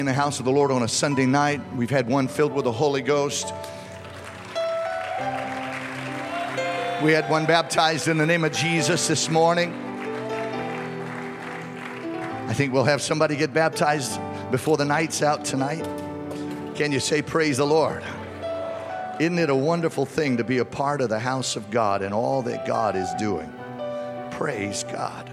In the house of the Lord on a Sunday night. We've had one filled with the Holy Ghost. We had one baptized in the name of Jesus this morning. I think we'll have somebody get baptized before the night's out tonight. Can you say praise the Lord? Isn't it a wonderful thing to be a part of the house of God and all that God is doing? Praise God.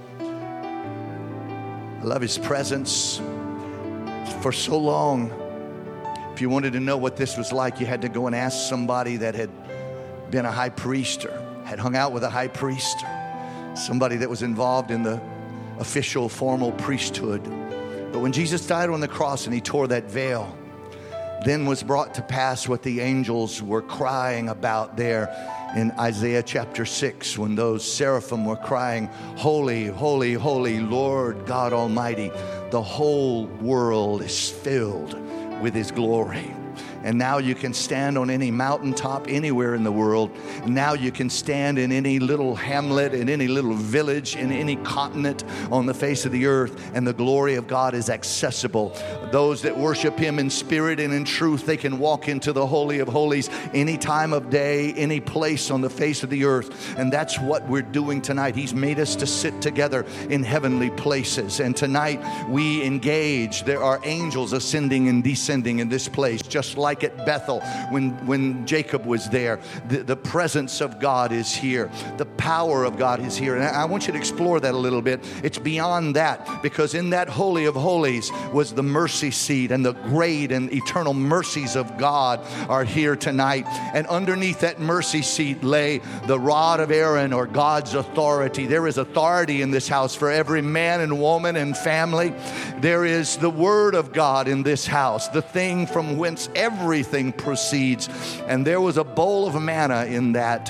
I love His presence. For so long, if you wanted to know what this was like, you had to go and ask somebody that had been a high priest or had hung out with a high priest, or somebody that was involved in the official, formal priesthood. But when Jesus died on the cross and He tore that veil, then was brought to pass what the angels were crying about there in Isaiah chapter 6, when those seraphim were crying, "Holy, holy, holy, Lord God Almighty. The whole world is filled with His glory." And now you can stand on any mountaintop anywhere in the world. Now you can stand in any little hamlet, in any little village, in any continent on the face of the earth, and the glory of God is accessible. Those that worship Him in spirit and in truth, they can walk into the Holy of Holies any time of day, any place on the face of the earth. And that's what we're doing tonight. He's made us to sit together in heavenly places. And tonight we engage. There are angels ascending and descending in this place, just like at Bethel when Jacob was there. The presence of God is here. The power of God is here. And I want you to explore that a little bit. It's beyond that, because in that Holy of Holies was the mercy seat, and the great and eternal mercies of God are here tonight. And underneath that mercy seat lay the rod of Aaron, or God's authority. There is authority in this house for every man and woman and family. There is the Word of God in this house, the thing from whence everything proceeds. And there was a bowl of manna in that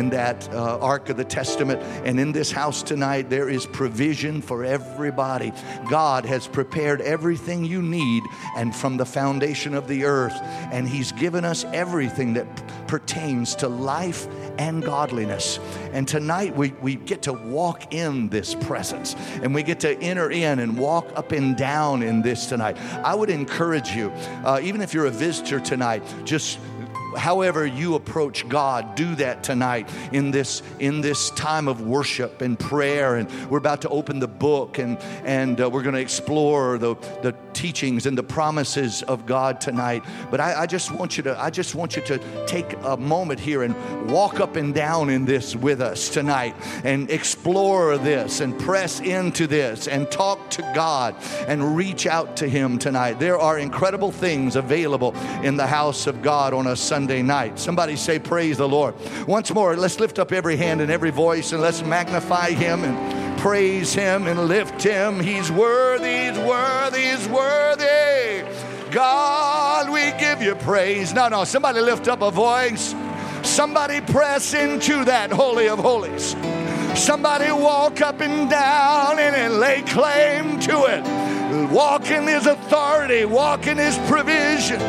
Ark of the Testament. And in this house tonight, there is provision for everybody. God has prepared everything you need, and from the foundation of the earth. And He's given us everything that pertains to life and godliness. And tonight we get to walk in this presence, and we get to enter in and walk up and down in this tonight. I would encourage you, even if you're a visitor tonight, just however you approach God, do that tonight in this time of worship and prayer. And we're about to open the book, and we're going to explore the teachings and the promises of God tonight. But I just want you to take a moment here and walk up and down in this with us tonight, and explore this and press into this and talk to God and reach out to Him tonight. There are incredible things available in the house of God on a Sunday night. Somebody say praise the Lord. Once more, let's lift up every hand and every voice, and let's magnify Him and praise Him and lift Him. He's worthy, He's worthy, He's worthy. God, we give You praise. No, somebody lift up a voice. Somebody press into that Holy of Holies. Somebody walk up and down in it, lay claim to it. Walk in His authority, walk in His provision.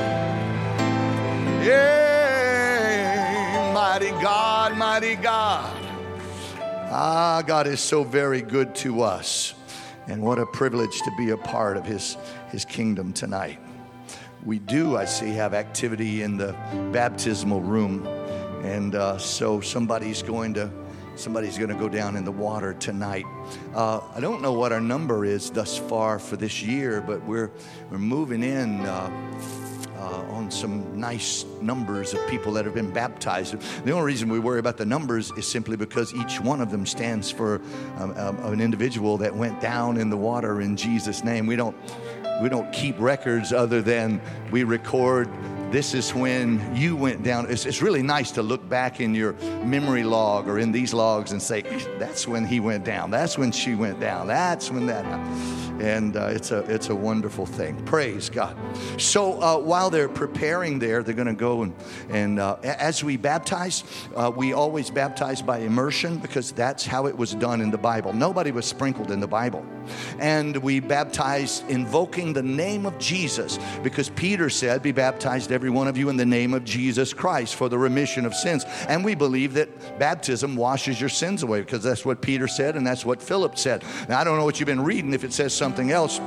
Yeah, mighty God, mighty God. God is so very good to us. And what a privilege to be a part of His kingdom tonight. We do, I see, have activity in the baptismal room. And so somebody's going to go down in the water tonight. I don't know what our number is thus far for this year, but we're moving in on some nice numbers of people that have been baptized. The only reason we worry about the numbers is simply because each one of them stands for an individual that went down in the water in Jesus' name. We don't keep records other than we record, this is when you went down. It's really nice to look back in your memory log or in these logs and say, that's when he went down. That's when she went down. That's when that happened. And it's a wonderful thing. Praise God. So while they're preparing there, they're going to go and as we baptize, we always baptize by immersion, because that's how it was done in the Bible. Nobody was sprinkled in the Bible. And we baptize invoking the name of Jesus, because Peter said, be baptized every one of you in the name of Jesus Christ for the remission of sins. And we believe that baptism washes your sins away, because that's what Peter said and that's what Philip said. Now, I don't know what you've been reading. If it says something else,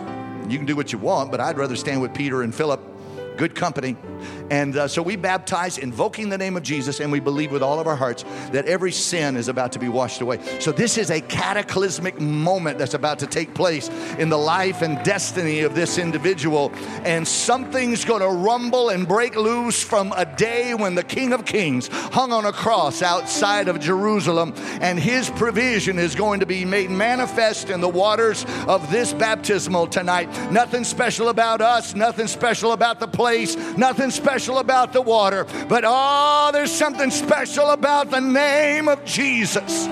You can do what you want, but I'd rather stand with Peter and Philip. Good company. And so we baptize invoking the name of Jesus, and we believe with all of our hearts that every sin is about to be washed away. So this is a cataclysmic moment that's about to take place in the life and destiny of this individual. And something's going to rumble and break loose from a day when the King of Kings hung on a cross outside of Jerusalem, and his provision is going to be made manifest in the waters of this baptismal tonight. Nothing special about us, nothing special about the place, nothing special about the water, but there's something special about the name of Jesus.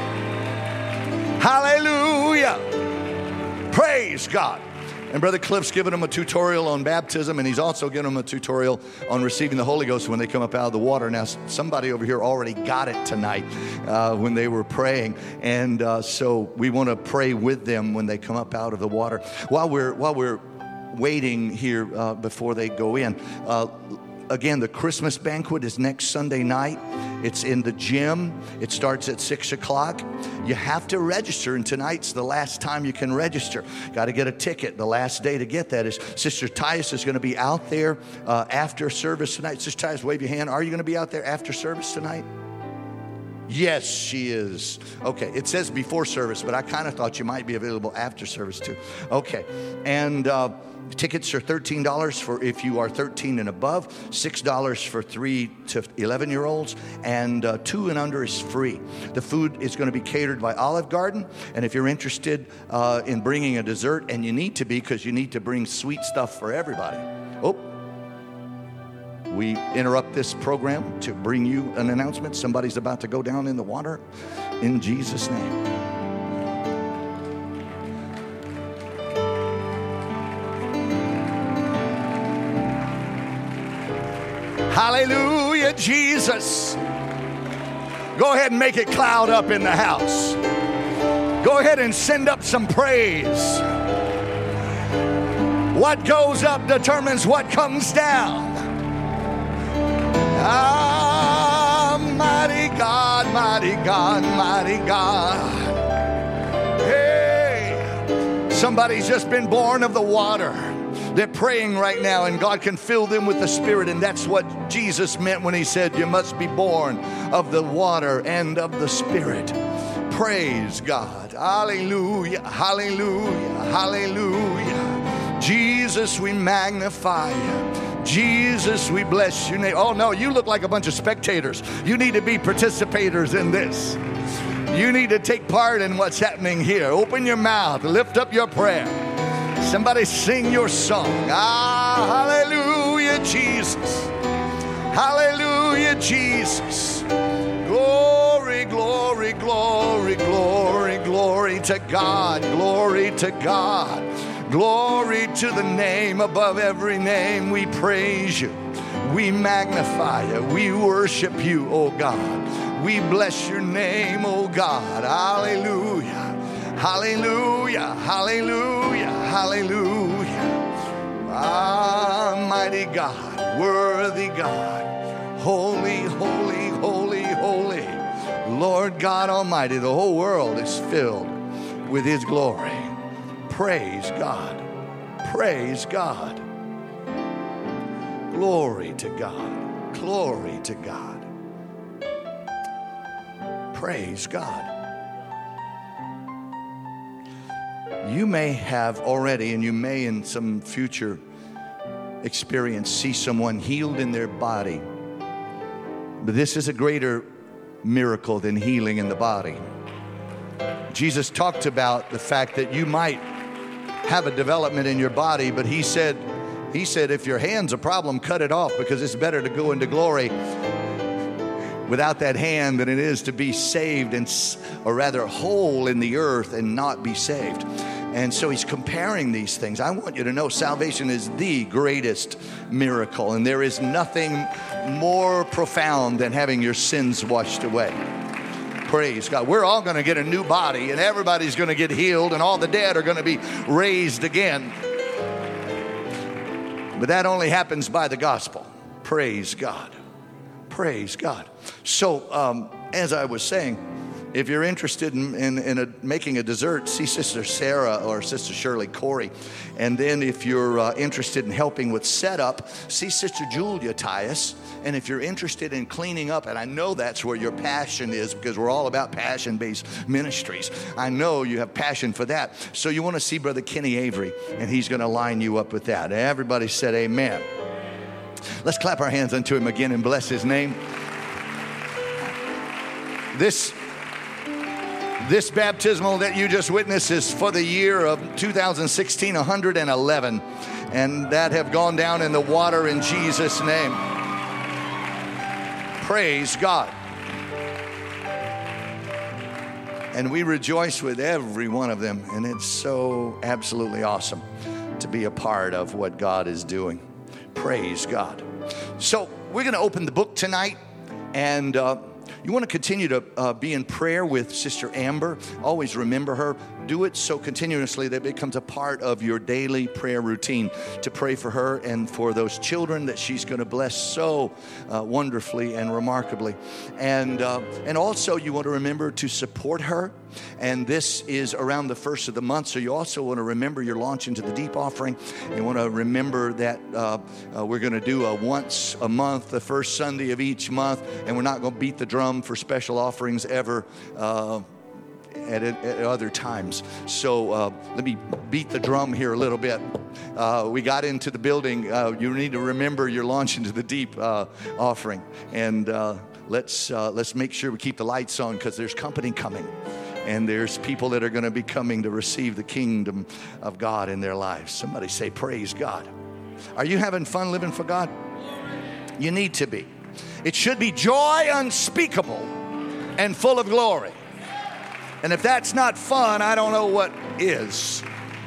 Hallelujah. Praise God. And Brother Cliff's given them a tutorial on baptism, and he's also given them a tutorial on receiving the Holy Ghost when they come up out of the water. Now, somebody over here already got it tonight when they were praying, and so we want to pray with them when they come up out of the water. While we're waiting here before they go in, again, the Christmas banquet is next Sunday night. It's in the gym. It starts at 6 o'clock. You have to register, and tonight's the last time you can register. Got to get a ticket. The last day to get that is Sister Tias is going to be out there after service tonight. Sister Tias, wave your hand. Are you going to be out there after service tonight? Yes, she is. Okay, it says before service, but I kind of thought you might be available after service too. Okay, and tickets are $13 for if you are 13 and above, $6 for 3 to 11-year-olds, and 2 and under is free. The food is going to be catered by Olive Garden, and if you're interested in bringing a dessert, and you need to be, because you need to bring sweet stuff for everybody. We interrupt this program to bring you an announcement. Somebody's about to go down in the water in Jesus' name. Hallelujah, Jesus. Go ahead and make it cloud up in the house. Go ahead and send up some praise. What goes up determines what comes down. Mighty God, mighty God, mighty God. Hey, somebody's just been born of the water. They're praying right now, and God can fill them with the Spirit, and that's what Jesus meant when he said, you must be born of the water and of the Spirit. Praise God. Hallelujah, hallelujah, hallelujah. Jesus, we magnify you. Jesus, we bless your name. Oh, no, you look like a bunch of spectators. You need to be participators in this. You need to take part in what's happening here. Open your mouth. Lift up your prayer. Somebody sing your song. Hallelujah, Jesus. Hallelujah, Jesus. Glory, glory, glory, glory, glory to God. Glory to God. Glory to the name above every name. We praise you. We magnify you. We worship you, oh God. We bless your name, oh God. Hallelujah. Hallelujah. Hallelujah. Hallelujah. Mighty God. Worthy God. Holy, holy, holy, holy. Lord God Almighty, the whole world is filled with his glory. Praise God. Praise God. Glory to God. Glory to God. Praise God. You may have already, and you may in some future experience, see someone healed in their body. But this is a greater miracle than healing in the body. Jesus talked about the fact that you might have a development in your body, but he said if your hand's a problem, cut it off, because it's better to go into glory without that hand than it is to be saved or rather whole in the earth and not be saved. And so he's comparing these things. I want you to know salvation is the greatest miracle, and there is nothing more profound than having your sins washed away. Praise God. We're all going to get a new body, and everybody's going to get healed, and all the dead are going to be raised again. But that only happens by the gospel. Praise God. Praise God. So, as I was saying, If you're interested in making a dessert, see Sister Sarah or Sister Shirley Corey. And then if you're interested in helping with setup, see Sister Julia Tyus. And if you're interested in cleaning up, and I know that's where your passion is because we're all about passion-based ministries. I know you have passion for that. So you want to see Brother Kenny Avery, and he's going to line you up with that. Everybody said amen. Let's clap our hands unto him again and bless his name. This baptismal that you just witnessed is for the year of 2016, 111. And that have gone down in the water in Jesus' name. Praise God. And we rejoice with every one of them. And it's so absolutely awesome to be a part of what God is doing. Praise God. So we're going to open the book tonight. And you want to continue to be in prayer with Sister Amber. Always remember her. Do it so continuously that it becomes a part of your daily prayer routine to pray for her and for those children that she's going to bless so wonderfully and remarkably. And also you want to remember to support her. And this is around the first of the month. So you also want to remember your Launch into the Deep offering. You want to remember that we're going to do a once a month, the first Sunday of each month. And we're not going to beat the drum for special offerings ever at other times. So let me beat the drum here a little bit. We got into the building. You need to remember your Launch into the Deep offering. And let's make sure we keep the lights on because there's company coming. And there's people that are going to be coming to receive the kingdom of God in their lives. Somebody say, praise God. Are you having fun living for God? You need to be. It should be joy unspeakable and full of glory. And if that's not fun, I don't know what is.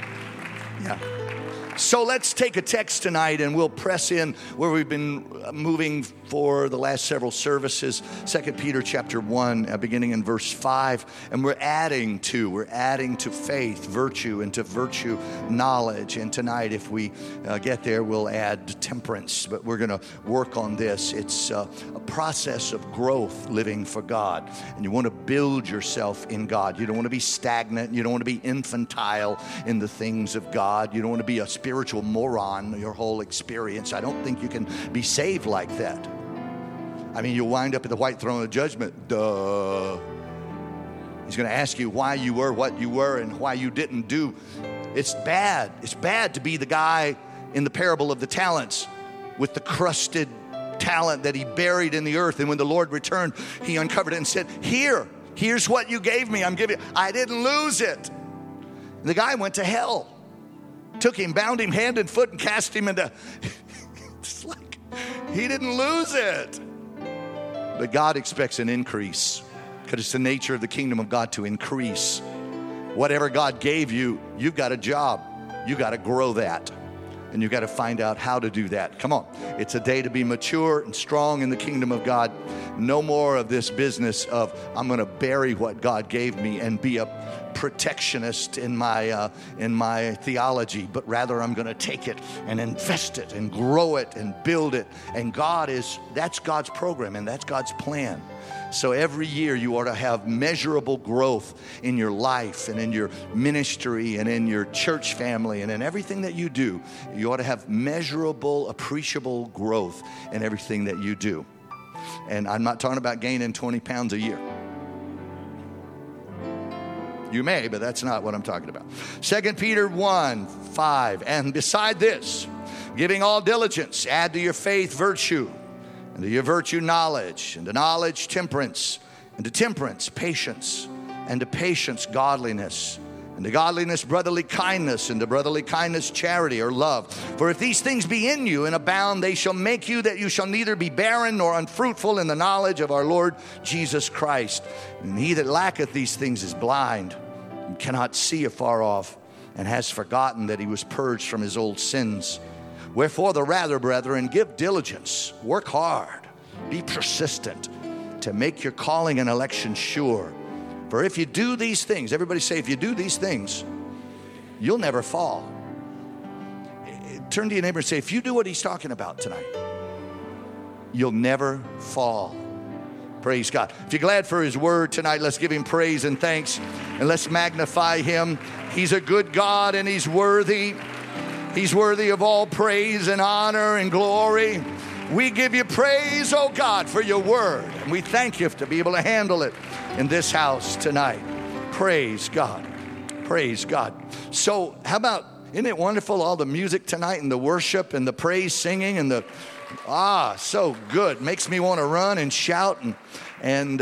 Yeah. So let's take a text tonight and we'll press in where we've been moving for the last several services. 2 Peter chapter 1, beginning in verse 5. And we're adding to faith, virtue, and to virtue, knowledge. And tonight, if we get there, we'll add temperance. But we're going to work on this. It's a process of growth living for God. And you want to build yourself in God. You don't want to be stagnant. You don't want to be infantile in the things of God. You don't want to be a spiritual moron your whole experience. I don't think you can be saved like that. I mean, you'll wind up at the white throne of judgment. Duh. He's going to ask you why you were what you were and why you didn't do. It's bad. It's bad to be the guy in the parable of the talents with the crusted talent that he buried in the earth. And when the Lord returned, he uncovered it and said, here's what you gave me. I'm giving. I didn't lose it. And the guy went to hell. Took him, bound him hand and foot, and cast him into... It's like he didn't lose it. But God expects an increase because it's the nature of the kingdom of God to increase. Whatever God gave you, you've got a job. You've got to grow that. And you've got to find out how to do that. Come on. It's a day to be mature and strong in the kingdom of God. No more of this business of I'm going to bury what God gave me and be a protectionist in my theology, but rather I'm going to take it and invest it and grow it and build it. And that's God's program and that's God's plan. So every year you ought to have measurable growth in your life and in your ministry and in your church family and in everything that you do. You ought to have measurable, appreciable growth in everything that you do. And I'm not talking about gaining 20 pounds a year. You may, but that's not what I'm talking about. 2 Peter 1, 5. And beside this, giving all diligence, add to your faith virtue, and to your virtue knowledge, and to knowledge temperance, and to temperance patience, and to patience godliness, and to godliness brotherly kindness, and to brotherly kindness charity or love. For if these things be in you and abound, they shall make you that you shall neither be barren nor unfruitful in the knowledge of our Lord Jesus Christ. And he that lacketh these things is blind and cannot see afar off, and has forgotten that he was purged from his old sins. Wherefore the rather, brethren, give diligence, work hard, be persistent, to make your calling and election sure. For if you do these things, everybody say, if you do these things, you'll never fall. Turn to your neighbor and say, if you do what he's talking about tonight, you'll never fall. Praise God. If you're glad for his word tonight, let's give him praise and thanks, and let's magnify him. He's a good God, and he's worthy. He's worthy of all praise and honor and glory. We give you praise, oh God, for your word. And we thank you to be able to handle it in this house tonight. Praise God. Praise God. So how about, isn't it wonderful, all the music tonight and the worship and the praise singing and the, so good. Makes me want to run and shout. And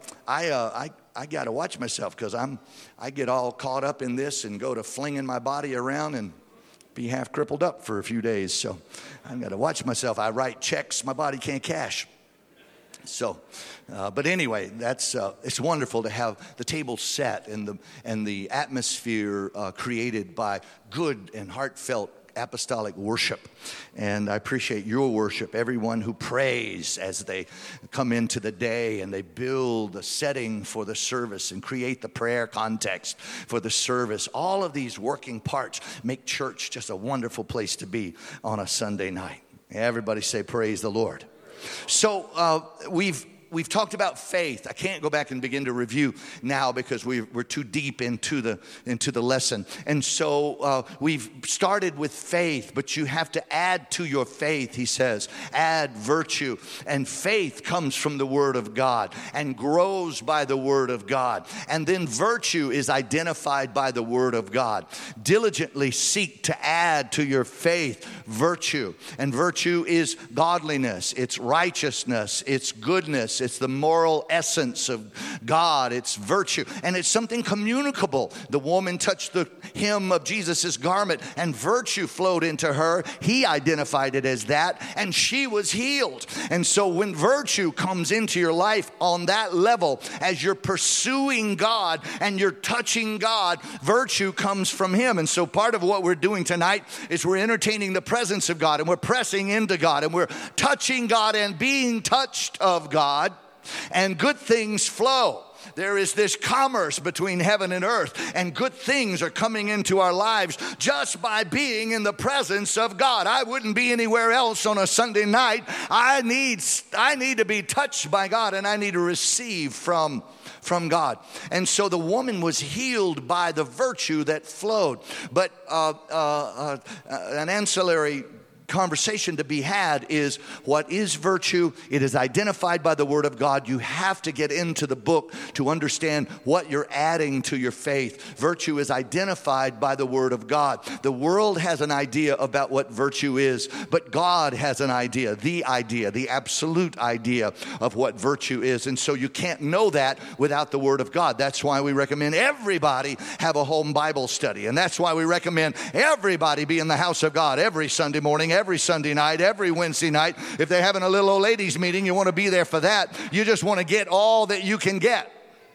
I got to watch myself, because I get all caught up in this and go to flinging my body around and be half crippled up for a few days. So I've got to watch myself. I write checks my body can't cash. So, but anyway, it's wonderful to have the table set and the atmosphere created by good and heartfelt apostolic worship. And I appreciate your worship, everyone who prays as they come into the day and they build the setting for the service and create the prayer context for the service. All of these working parts make church just a wonderful place to be on a Sunday night. Everybody say praise the Lord. So we've talked about faith. I can't go back and begin to review now because we're too deep into the lesson. And so we've started with faith, but you have to add to your faith, he says. Add virtue. And faith comes from the Word of God and grows by the Word of God. And then virtue is identified by the Word of God. Diligently seek to add to your faith virtue. And virtue is godliness. It's righteousness. It's goodness. It's the moral essence of God. It's virtue. And it's something communicable. The woman touched the hem of Jesus' garment and virtue flowed into her. He identified it as that, and she was healed. And so when virtue comes into your life on that level, as you're pursuing God and you're touching God, virtue comes from him. And so part of what we're doing tonight is we're entertaining the presence of God, and we're pressing into God, and we're touching God and being touched of God. And good things flow. There is this commerce between heaven and earth, and good things are coming into our lives just by being in the presence of God. I wouldn't be anywhere else on a Sunday night. I need to be touched by God, and I need to receive from God. And so the woman was healed by the virtue that flowed. But an ancillary conversation to be had is, what is virtue? It is identified by the Word of God. You have to get into the book to understand what you're adding to your faith. Virtue is identified by the Word of God. The world has an idea about what virtue is, but God has an idea, the absolute idea of what virtue is. And so you can't know that without the Word of God. That's why we recommend everybody have a home Bible study. And that's why we recommend everybody be in the house of God every Sunday morning, every Sunday night, every Wednesday night. If they're having a little old ladies meeting, you want to be there for that. You just want to get all that you can get.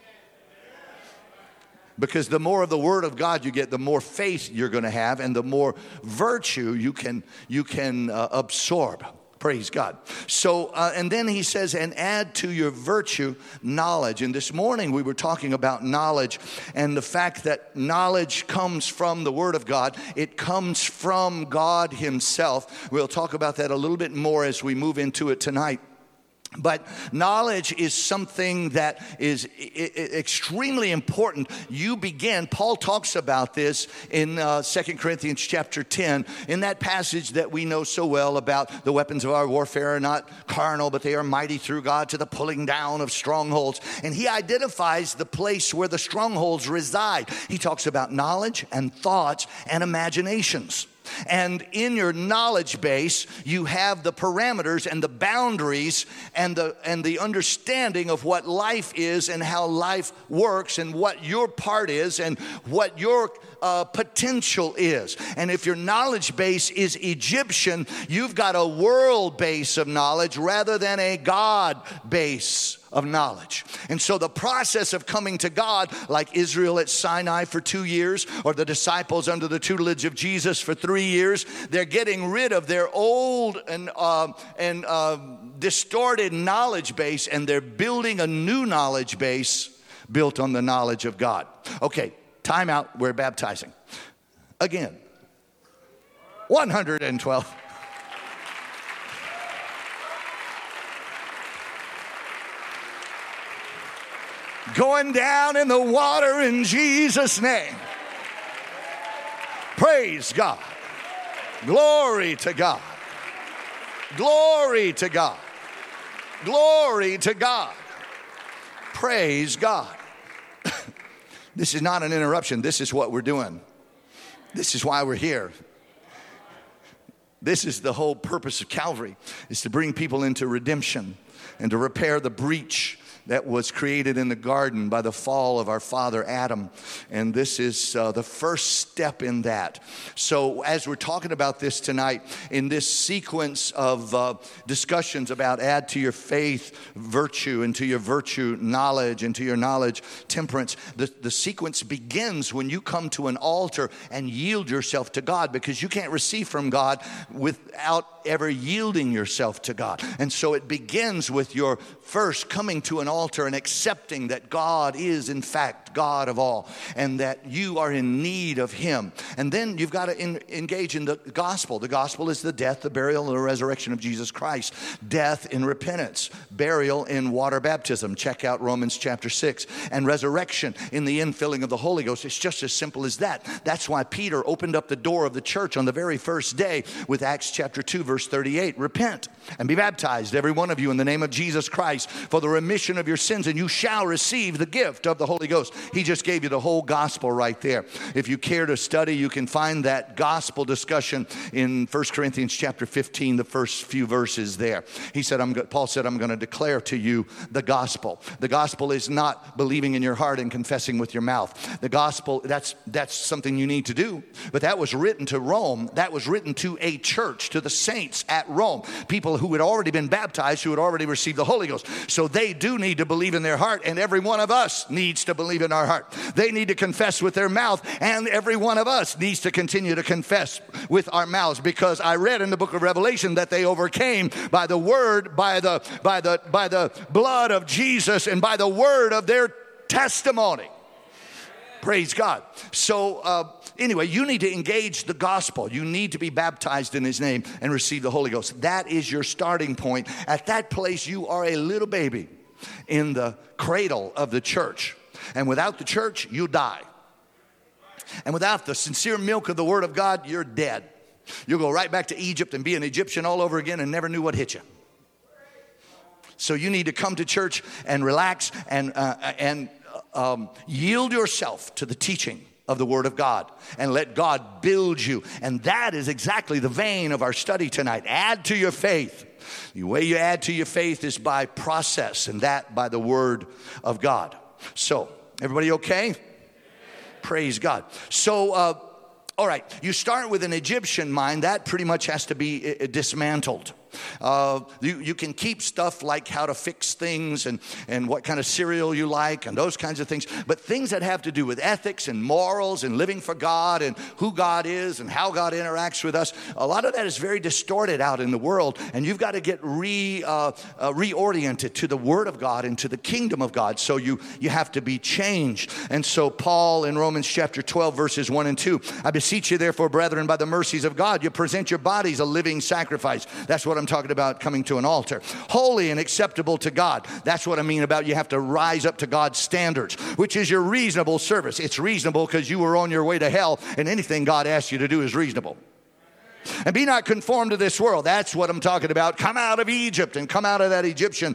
Because the more of the Word of God you get, the more faith you're going to have, and the more virtue you can absorb. Praise God. So, and then he says, and add to your virtue knowledge. And this morning we were talking about knowledge and the fact that knowledge comes from the Word of God. It comes from God himself. We'll talk about that a little bit more as we move into it tonight. But knowledge is something that is extremely important. Paul talks about this in 2 Corinthians chapter 10, in that passage that we know so well about the weapons of our warfare are not carnal, but they are mighty through God to the pulling down of strongholds. And he identifies the place where the strongholds reside. He talks about knowledge and thoughts and imaginations. And in your knowledge base, you have the parameters and the boundaries and the understanding of what life is and how life works and what your part is and what your potential is. And if your knowledge base is Egyptian, you've got a world base of knowledge rather than a God base of knowledge. And so the process of coming to God, like Israel at Sinai for 2 years, or the disciples under the tutelage of Jesus for 3 years, they're getting rid of their old and distorted knowledge base, and they're building a new knowledge base built on the knowledge of God. Okay, time out. We're baptizing. Again. 112. going down in the water in Jesus' name. Praise God. Glory to God. Glory to God. Glory to God. Praise God. This is not an interruption. This is what we're doing. This is why we're here. This is the whole purpose of Calvary, is to bring people into redemption and to repair the breach that was created in the garden by the fall of our father Adam. And this is the first step in that. So as we're talking about this tonight, in this sequence of discussions about add to your faith virtue, and to your virtue knowledge, and to your knowledge temperance, the sequence begins when you come to an altar and yield yourself to God, because you can't receive from God without ever yielding yourself to God. And so it begins with your first coming to an altar and accepting that God is in fact God of all, and that you are in need of Him. And then you've got to engage in the gospel. The gospel is the death, the burial, and the resurrection of Jesus Christ. Death in repentance, burial in water baptism. Check out Romans chapter 6. And resurrection in the infilling of the Holy Ghost. It's just as simple as that. That's why Peter opened up the door of the church on the very first day with Acts chapter 2 verse 38. Repent and be baptized, every one of you, in the name of Jesus Christ, for the remission of your sins, and you shall receive the gift of the Holy Ghost. He just gave you the whole gospel right there. If you care to study, you can find that gospel discussion in 1 Corinthians chapter 15, the first few verses there. He said, Paul said, I'm going to declare to you the gospel. The gospel is not believing in your heart and confessing with your mouth. The gospel, that's something you need to do. But that was written to Rome. That was written to a church, to the saints at Rome. People who had already been baptized, who had already received the Holy Ghost. So they do need to believe in their heart, and every one of us needs to believe in our heart. They need to confess with their mouth, and every one of us needs to continue to confess with our mouths, because I read in the book of Revelation that they overcame by the word, by the blood of Jesus, and by the word of their testimony. Praise God. So anyway, you need to engage the gospel. You need to be baptized in His name and receive the Holy Ghost. That is your starting point. At that place, you are a little baby in the cradle of the church. And without the church, you die. And without the sincere milk of the Word of God, you're dead. You'll go right back to Egypt and be an Egyptian all over again and never knew what hit you. So you need to come to church and relax and yield yourself to the teaching of the Word of God and let God build you. And that is exactly the vein of our study tonight. Add to your faith. The way you add to your faith is by process, and that by the Word of God. So, everybody okay? Praise God. So, all right, you start with an Egyptian mind. That pretty much has to be dismantled. You can keep stuff like how to fix things and what kind of cereal you like and those kinds of things. But things that have to do with ethics and morals and living for God and who God is and how God interacts with us, a lot of that is very distorted out in the world. And you've got to get reoriented to the Word of God and to the kingdom of God. So you have to be changed. And so Paul in Romans chapter 12 verses 1 and 2, I beseech you therefore, brethren, by the mercies of God, you present your bodies a living sacrifice. That's what I'm talking about, coming to an altar. Holy and acceptable to God. That's what I mean about you have to rise up to God's standards, which is your reasonable service. It's reasonable because you were on your way to hell, and anything God asks you to do is reasonable. And be not conformed to this world. That's what I'm talking about. Come out of Egypt and come out of that Egyptian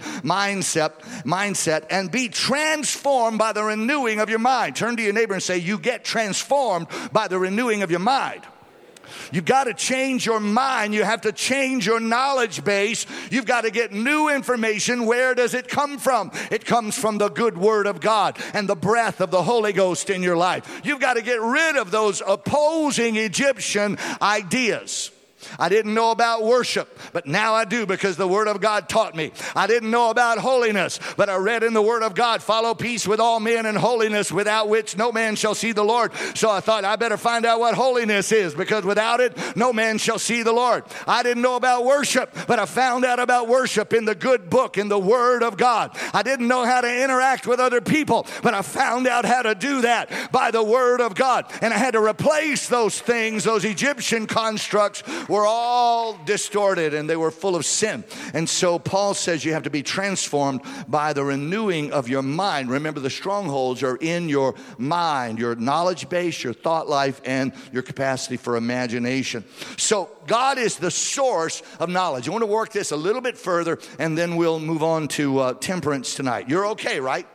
mindset and be transformed by the renewing of your mind. Turn to your neighbor and say, you get transformed by the renewing of your mind. You've got to change your mind. You have to change your knowledge base. You've got to get new information. Where does it come from? It comes from the good Word of God and the breath of the Holy Ghost in your life. You've got to get rid of those opposing Egyptian ideas. I didn't know about worship, but now I do because the Word of God taught me. I didn't know about holiness, but I read in the Word of God, follow peace with all men and holiness, without which no man shall see the Lord. So I thought I better find out what holiness is, because without it, no man shall see the Lord. I didn't know about worship, but I found out about worship in the good book, in the Word of God. I didn't know how to interact with other people, but I found out how to do that by the Word of God. And I had to replace those things, those Egyptian constructs were all distorted and they were full of sin. And so Paul says you have to be transformed by the renewing of your mind. Remember, the strongholds are in your mind, your knowledge base, your thought life, and your capacity for imagination. So God is the source of knowledge. I want to work this a little bit further, and then we'll move on to temperance tonight. You're okay, right?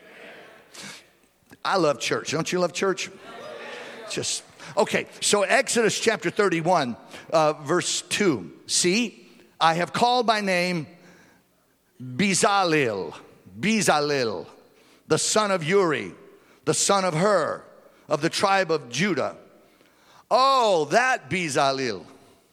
I love church. Don't you love church? Just okay. So Exodus chapter 31, verse 2. See, I have called by name Bezalel, the son of Uri, the son of Hur, of the tribe of Judah. Oh, that Bezalel.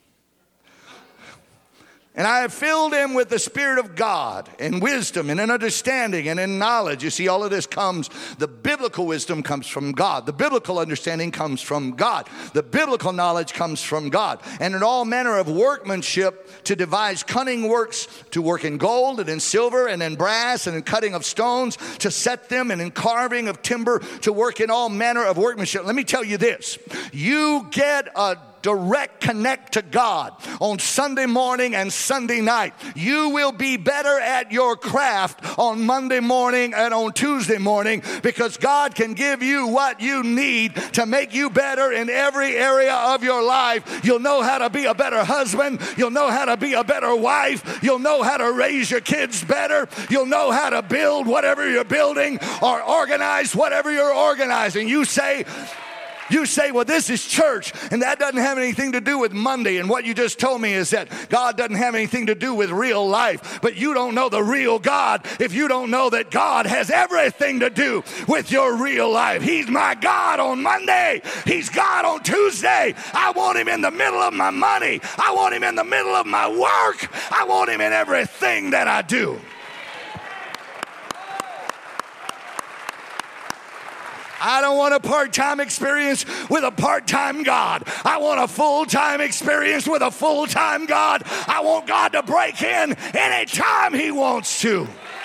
And I have filled him with the Spirit of God and wisdom and in understanding and in knowledge. You see, all of this comes, the biblical wisdom comes from God. The biblical understanding comes from God. The biblical knowledge comes from God. And in all manner of workmanship to devise cunning works, to work in gold and in silver and in brass and in cutting of stones, to set them, and in carving of timber, to work in all manner of workmanship. Let me tell you this. You get a direct connect to God on Sunday morning and Sunday night. You will be better at your craft on Monday morning and on Tuesday morning, because God can give you what you need to make you better in every area of your life. You'll know how to be a better husband. You'll know how to be a better wife. You'll know how to raise your kids better. You'll know how to build whatever you're building or organize whatever you're organizing. You say, well, this is church, and that doesn't have anything to do with Monday. And what you just told me is that God doesn't have anything to do with real life. But you don't know the real God if you don't know that God has everything to do with your real life. He's my God on Monday. He's God on Tuesday. I want him in the middle of my money. I want him in the middle of my work. I want him in everything that I do. I don't want a part-time experience with a part-time God. I want a full-time experience with a full-time God. I want God to break in anytime he wants to.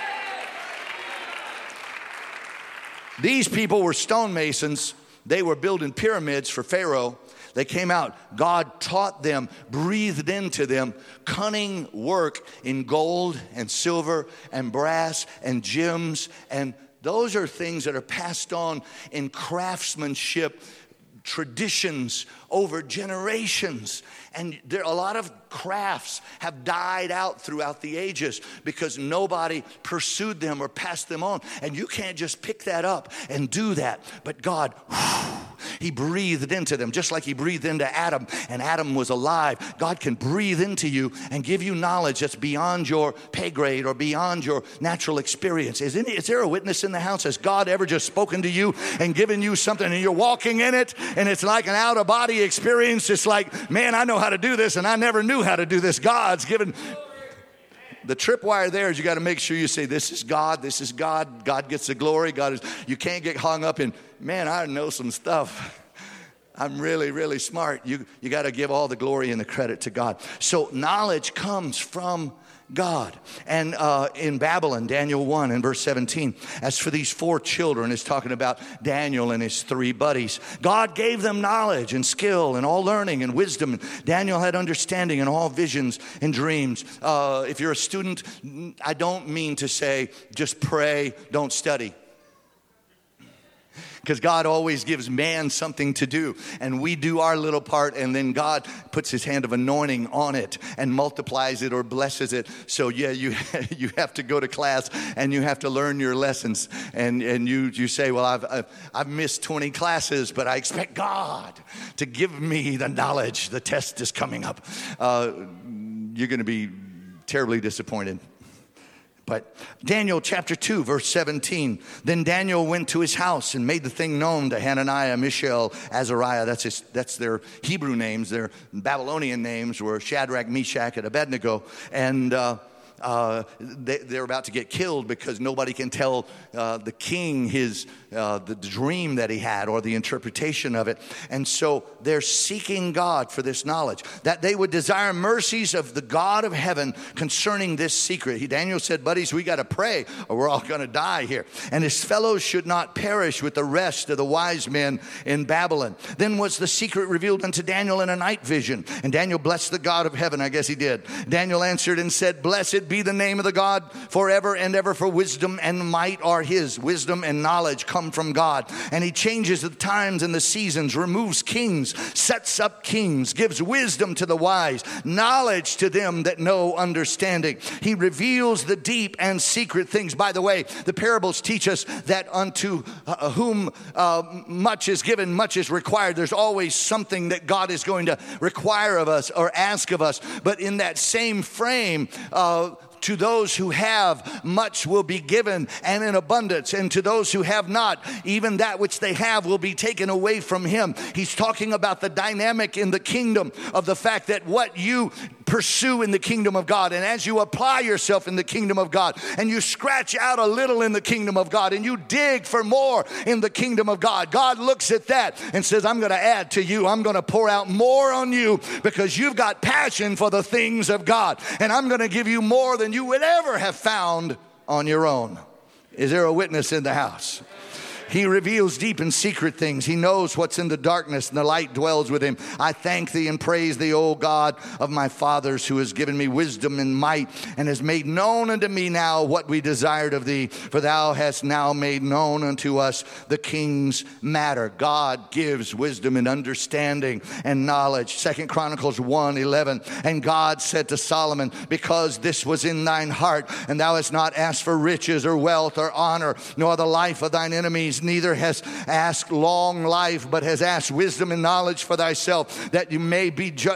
These people were stonemasons. They were building pyramids for Pharaoh. They came out. God taught them, breathed into them cunning work in gold and silver and brass and gems, and those are things that are passed on in craftsmanship, traditions over generations. And there a lot of crafts have died out throughout the ages because nobody pursued them or passed them on. And you can't just pick that up and do that. But God, he breathed into them, just like he breathed into Adam, and Adam was alive. God can breathe into you and give you knowledge that's beyond your pay grade or beyond your natural experience. Is there a witness in the house? Has God ever just spoken to you and given you something and you're walking in it and it's like an out-of-body experience? It's like, man, I know how to do this and I never knew how to do this. God's given. The tripwire there is you got to make sure you say, this is God, this is God. God gets the glory. You can't get hung up in, man, I know some stuff. I'm really, really smart. You got to give all the glory and the credit to God. So knowledge comes from God. And in Babylon, Daniel 1 and verse 17, as for these 4 children, it's talking about Daniel and his 3 buddies. God gave them knowledge and skill and all learning and wisdom. Daniel had understanding in all visions and dreams. If you're a student, I don't mean to say just pray, don't study. Because God always gives man something to do. And we do our little part, and then God puts his hand of anointing on it and multiplies it or blesses it. So yeah, you have to go to class and you have to learn your lessons. And you say, well, I've missed 20 classes, but I expect God to give me the knowledge. The test is coming up. You're going to be terribly disappointed. But Daniel chapter 2, verse 17, then Daniel went to his house and made the thing known to Hananiah, Mishael, Azariah. That's their Hebrew names. Their Babylonian names were Shadrach, Meshach, and Abednego. And they're about to get killed because nobody can tell the king the dream that he had or the interpretation of it. And so they're seeking God for this knowledge, that they would desire mercies of the God of heaven concerning this secret. Daniel said, buddies, we got to pray or we're all going to die here. And his fellows should not perish with the rest of the wise men in Babylon. Then was the secret revealed unto Daniel in a night vision. And Daniel blessed the God of heaven. I guess he did. Daniel answered and said, blessed be the name of the God forever and ever, for wisdom and might are his. Wisdom and knowledge come from God. And he changes the times and the seasons, removes kings, sets up kings, gives wisdom to the wise, knowledge to them that know understanding. He reveals the deep and secret things. By the way, the parables teach us that unto whom much is given, much is required. There's always something that God is going to require of us or ask of us. But in that same frame, to those who have, much will be given and in abundance. And to those who have not, even that which they have will be taken away from him. He's talking about the dynamic in the kingdom of the fact that what you pursue in the kingdom of God, and as you apply yourself in the kingdom of God, and you scratch out a little in the kingdom of God, and you dig for more in the kingdom of God, God looks at that and says, I'm going to add to you. I'm going to pour out more on you because you've got passion for the things of God. And I'm going to give you more than you would ever have found on your own. Is there a witness in the house? He reveals deep and secret things. He knows what's in the darkness, and the light dwells with him. I thank thee and praise thee, O God of my fathers, who has given me wisdom and might, and has made known unto me now what we desired of thee. For thou hast now made known unto us the king's matter. God gives wisdom and understanding and knowledge. 2 Chronicles 1:11. And God said to Solomon, because this was in thine heart, and thou hast not asked for riches or wealth or honor, nor the life of thine enemies, neither has asked long life, but has asked wisdom and knowledge for thyself, that you may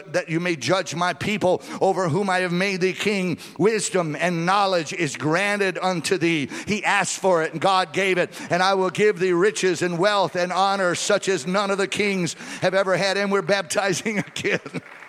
judge my people over whom I have made thee king. Wisdom and knowledge is granted unto thee. He asked for it, and God gave it. And I will give thee riches and wealth and honor, such as none of the kings have ever had. And we're baptizing again.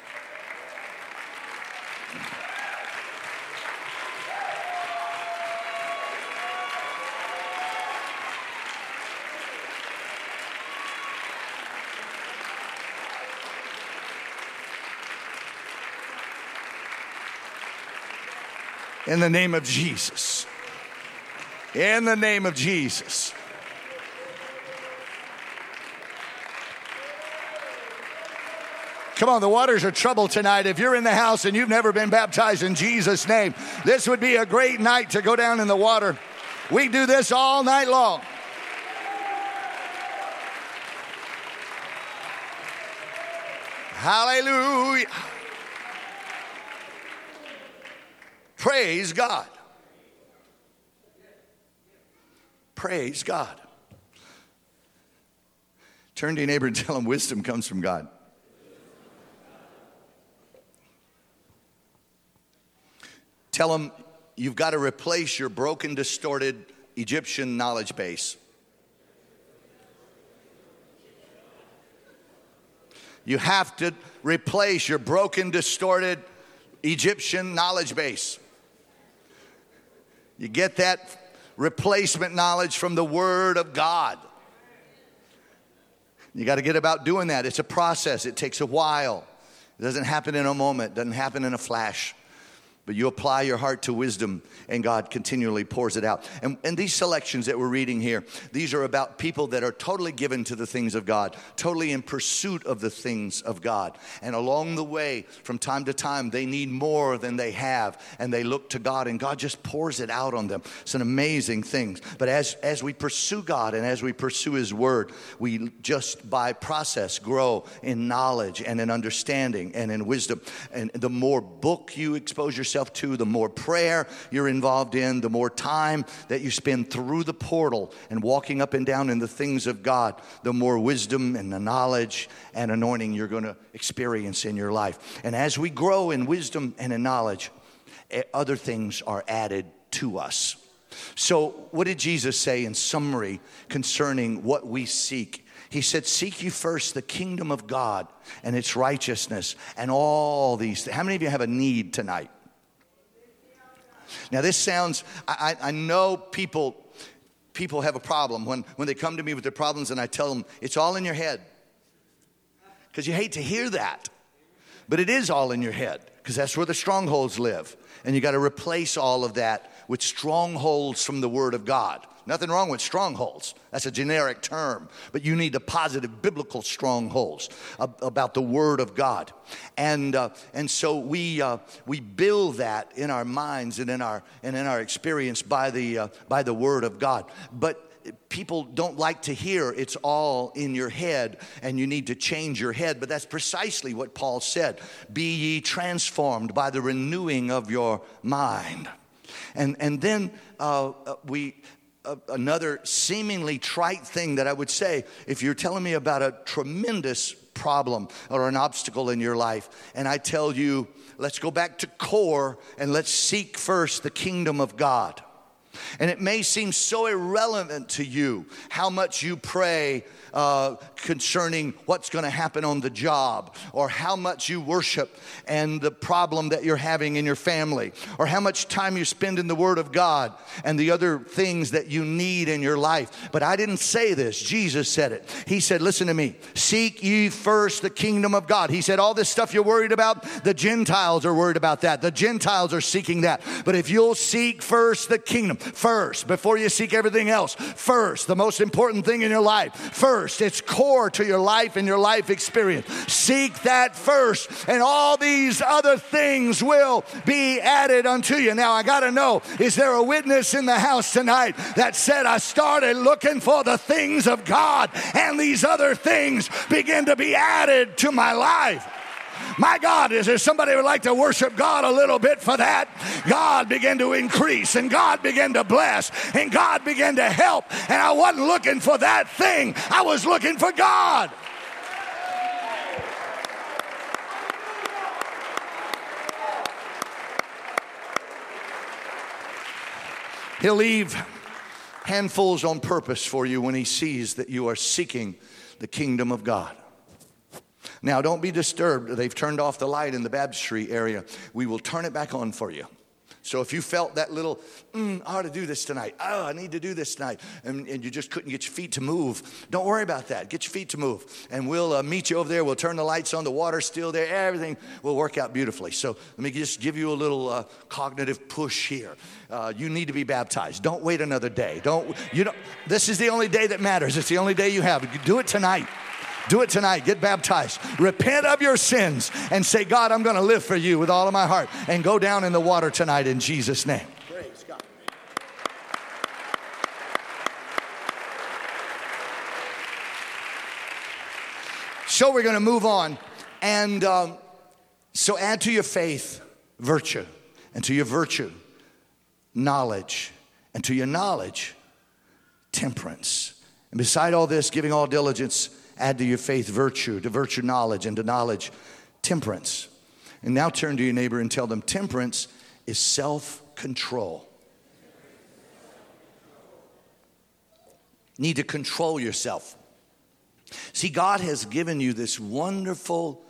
In the name of Jesus. In the name of Jesus. Come on, the waters are troubled tonight. If you're in the house and you've never been baptized in Jesus' name, this would be a great night to go down in the water. We do this all night long. Hallelujah. Praise God. Praise God. Turn to your neighbor and tell him wisdom comes from God. Tell him you've got to replace your broken, distorted Egyptian knowledge base. You have to replace your broken, distorted Egyptian knowledge base. You get that replacement knowledge from the Word of God. You got to get about doing that. It's a process. It takes a while. It doesn't happen in a moment. It doesn't happen in a flash. But you apply your heart to wisdom, and God continually pours it out. And these selections that we're reading here, these are about people that are totally given to the things of God, totally in pursuit of the things of God. And along the way, from time to time, they need more than they have, and they look to God, and God just pours it out on them. It's an amazing thing. But as we pursue God and as we pursue His Word, we just by process grow in knowledge and in understanding and in wisdom. And the more book you expose yourself to, the more prayer you're involved in, the more time that you spend through the portal and walking up and down in the things of God, the more wisdom and the knowledge and anointing you're going to experience in your life. And as we grow in wisdom and in knowledge, other things are added to us. So what did Jesus say in summary concerning what we seek? He said, seek you first the kingdom of God and its righteousness and all these things. How many of you have a need tonight? Now this sounds, I know people have a problem when they come to me with their problems and I tell them it's all in your head. Because you hate to hear that. But it is all in your head because that's where the strongholds live. And you got to replace all of that with strongholds from the Word of God. Nothing wrong with strongholds. That's a generic term. But you need the positive biblical strongholds about the Word of God. And so we build that in our minds and in our experience by the Word of God. But people don't like to hear it's all in your head and you need to change your head. But that's precisely what Paul said. Be ye transformed by the renewing of your mind. And then another seemingly trite thing that I would say, if you're telling me about a tremendous problem or an obstacle in your life, and I tell you, let's go back to core and let's seek first the kingdom of God. And it may seem so irrelevant to you how much you pray concerning what's going to happen on the job, or how much you worship and the problem that you're having in your family, or how much time you spend in the Word of God and the other things that you need in your life. But I didn't say this. Jesus said it. He said, listen to me. Seek ye first the kingdom of God. He said, all this stuff you're worried about, the Gentiles are worried about that. The Gentiles are seeking that. But if you'll seek first the kingdom, first, before you seek everything else, first, the most important thing in your life, first, it's core to your life and your life experience. Seek that first, and all these other things will be added unto you. Now, I got to know, is there a witness in the house tonight that said, I started looking for the things of God, and these other things begin to be added to my life? My God, is there somebody who would like to worship God a little bit for that? God began to increase, and God began to bless, and God began to help. And I wasn't looking for that thing. I was looking for God. He'll leave handfuls on purpose for you when he sees that you are seeking the kingdom of God. Now, don't be disturbed. They've turned off the light in the baptistry area. We will turn it back on for you. So if you felt that little, I ought to do this tonight. Oh, I need to do this tonight. And you just couldn't get your feet to move. Don't worry about that. Get your feet to move. And we'll meet you over there. We'll turn the lights on. The water's still there. Everything will work out beautifully. So let me just give you a little cognitive push here. You need to be baptized. Don't wait another day. This is the only day that matters. It's the only day you have. Do it tonight. Do it tonight. Get baptized. Repent of your sins and say, God, I'm going to live for you with all of my heart. And go down in the water tonight in Jesus' name. Praise God. So we're going to move on. And so add to your faith virtue. And to your virtue, knowledge. And to your knowledge, temperance. And beside all this, giving all diligence, add to your faith virtue, to virtue knowledge, and to knowledge temperance. And now turn to your neighbor and tell them temperance is self-control. Need to control yourself. See, God has given you this wonderful,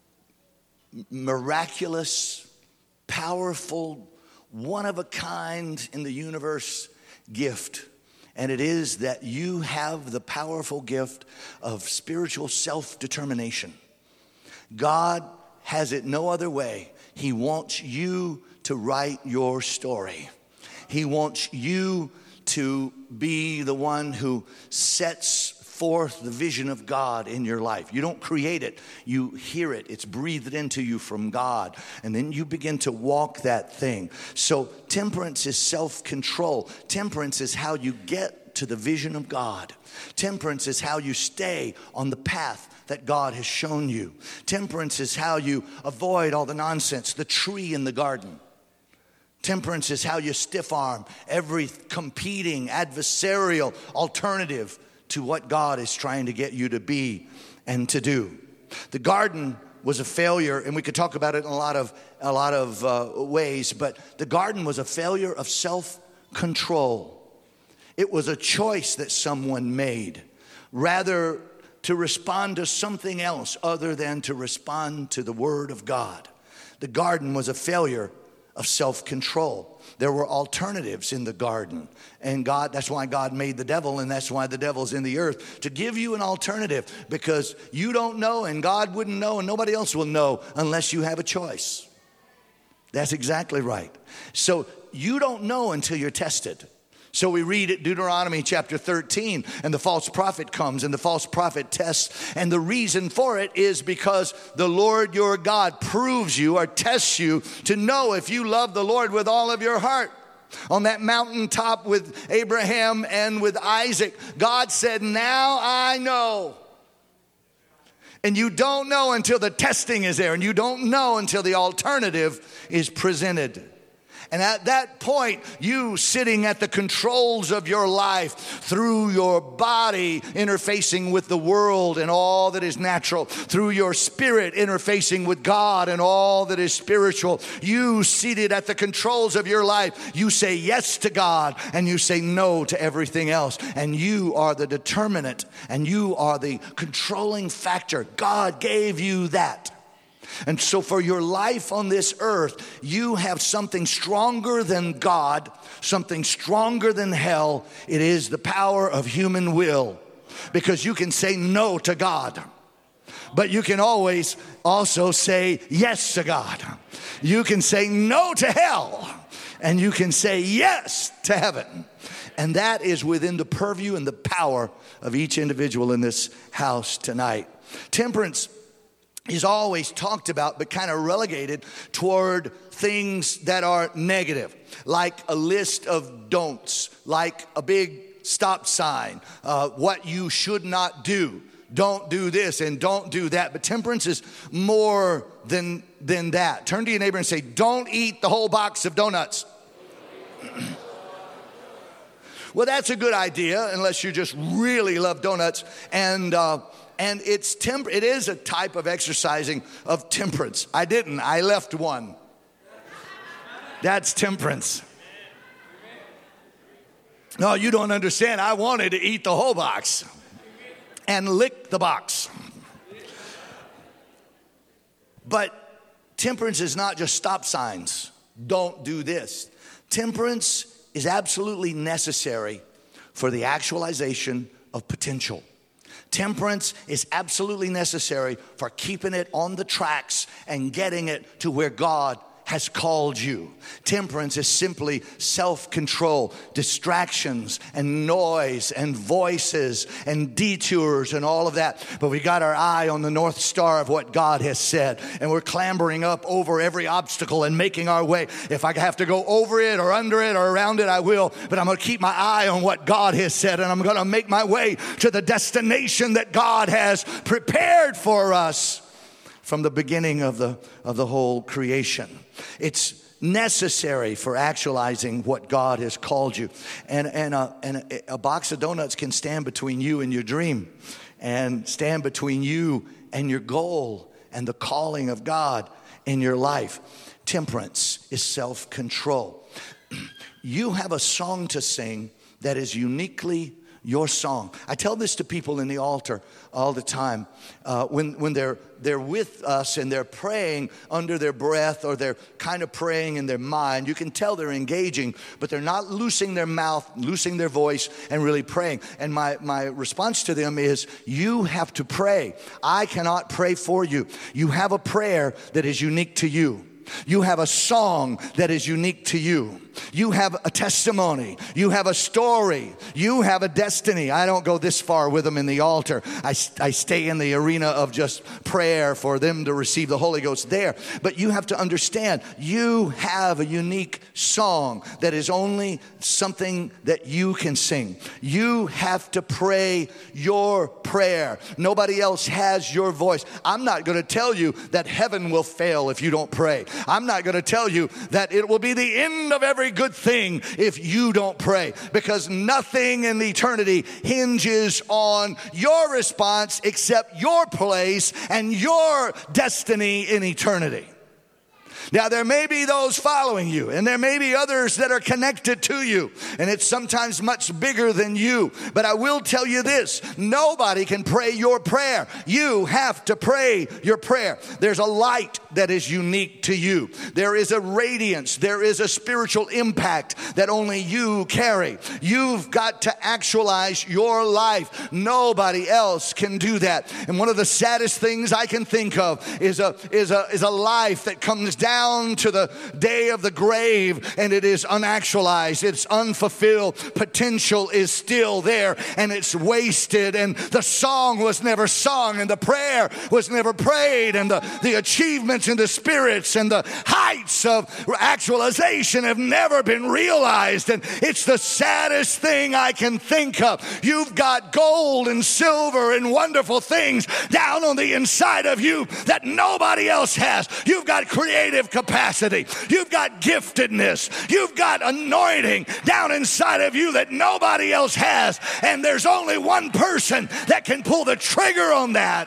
miraculous, powerful, one-of-a-kind in the universe gift. And it is that you have the powerful gift of spiritual self-determination. God has it no other way. He wants you to write your story. He wants you to be the one who sets forth the vision of God in your life. You don't create it. You hear it. It's breathed into you from God. And then you begin to walk that thing. So temperance is self-control. Temperance is how you get to the vision of God. Temperance is how you stay on the path that God has shown you. Temperance is how you avoid all the nonsense, the tree in the garden. Temperance is how you stiff arm every competing, adversarial alternative to what God is trying to get you to be and to do. The garden was a failure, and we could talk about it in a lot of ways, but the garden was a failure of self-control. It was a choice that someone made, rather to respond to something else other than to respond to the Word of God. The garden was a failure of self-control. There were alternatives in the garden. And that's why God made the devil, and that's why the devil's in the earth, to give you an alternative, because you don't know, and God wouldn't know, and nobody else will know unless you have a choice. That's exactly right. So you don't know until you're tested. So we read at Deuteronomy chapter 13, and the false prophet comes, and the false prophet tests, and the reason for it is because the Lord your God proves you or tests you to know if you love the Lord with all of your heart. On that mountaintop with Abraham and with Isaac, God said, now I know. And you don't know until the testing is there, and you don't know until the alternative is presented. And at that point, you sitting at the controls of your life through your body interfacing with the world and all that is natural, through your spirit interfacing with God and all that is spiritual, you seated at the controls of your life, you say yes to God and you say no to everything else. And you are the determinant and you are the controlling factor. God gave you that. And so for your life on this earth, you have something stronger than God, something stronger than hell. It is the power of human will, because you can say no to God, but you can always also say yes to God. You can say no to hell, and you can say yes to heaven. And that is within the purview and the power of each individual in this house tonight. Temperance is always talked about, but kind of relegated toward things that are negative, like a list of don'ts, like a big stop sign, what you should not do. Don't do this and don't do that. But temperance is more than that. Turn to your neighbor and say, don't eat the whole box of donuts. Well, that's a good idea, unless you just really love donuts. And it is a type of exercising of temperance. I left one. That's temperance. No, you don't understand. I wanted to eat the whole box and lick the box. But temperance is not just stop signs. Don't do this. Temperance is absolutely necessary for the actualization of potential. Temperance is absolutely necessary for keeping it on the tracks and getting it to where God has called you. Temperance is simply self-control, distractions and noise and voices and detours and all of that. But we got our eye on the North Star of what God has said, and we're clambering up over every obstacle and making our way. If I have to go over it or under it or around it, I will. But I'm going to keep my eye on what God has said, and I'm going to make my way to the destination that God has prepared for us from the beginning of the whole creation. It's necessary for actualizing what God has called you. And a box of donuts can stand between you and your dream, and stand between you and your goal and the calling of God in your life. Temperance is self-control. You have a song to sing that is uniquely your song. I tell this to people in the altar all the time. When they're with us and they're praying under their breath, or they're kind of praying in their mind, you can tell they're engaging, but they're not loosing their mouth, loosing their voice, and really praying. And my response to them is, you have to pray. I cannot pray for you. You have a prayer that is unique to you. You have a song that is unique to you. You have a testimony. You have a story. You have a destiny. I don't go this far with them in the altar. I stay in the arena of just prayer for them to receive the Holy Ghost there. But you have to understand, you have a unique song that is only something that you can sing. You have to pray your prayer. Nobody else has your voice. I'm not going to tell you that heaven will fail if you don't pray. I'm not going to tell you that it will be the end of every good thing if you don't pray, because nothing in eternity hinges on your response except your place and your destiny in eternity. Now, there may be those following you, and there may be others that are connected to you, and it's sometimes much bigger than you. But I will tell you this, nobody can pray your prayer. You have to pray your prayer. There's a light that is unique to you. There is a radiance. There is a spiritual impact that only you carry. You've got to actualize your life. Nobody else can do that. And one of the saddest things I can think of is a life that comes down to the day of the grave, and it is unactualized, it's unfulfilled. Potential is still there, and it's wasted, and the song was never sung, and the prayer was never prayed, and the achievements and the spirits and the heights of actualization have never been realized. And it's the saddest thing I can think of. You've got gold and silver and wonderful things down on the inside of you that nobody else has. You've got creative capacity. You've got giftedness. You've got anointing down inside of you that nobody else has. And there's only one person that can pull the trigger on that.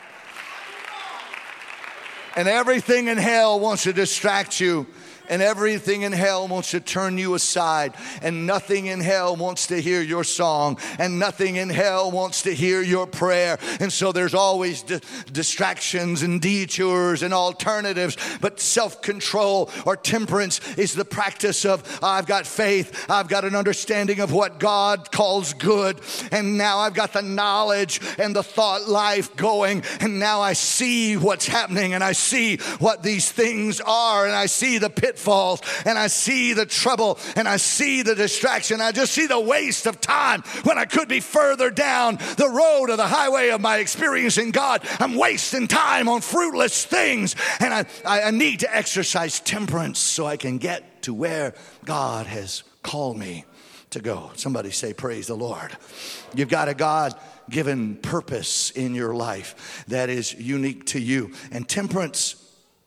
And everything in hell wants to distract you. And everything in hell wants to turn you aside. And nothing in hell wants to hear your song. And nothing in hell wants to hear your prayer. And so there's always distractions and detours and alternatives. But self-control or temperance is the practice of, I've got faith. I've got an understanding of what God calls good. And now I've got the knowledge and the thought life going. And now I see what's happening. And I see what these things are. And I see the pitfalls, and I see the trouble, and I see the distraction. I just see the waste of time when I could be further down the road of the highway of my experience in God. I'm wasting time on fruitless things, and I need to exercise temperance so I can get to where God has called me to go. Somebody say, praise the Lord. You've got a God-given purpose in your life that is unique to you, and temperance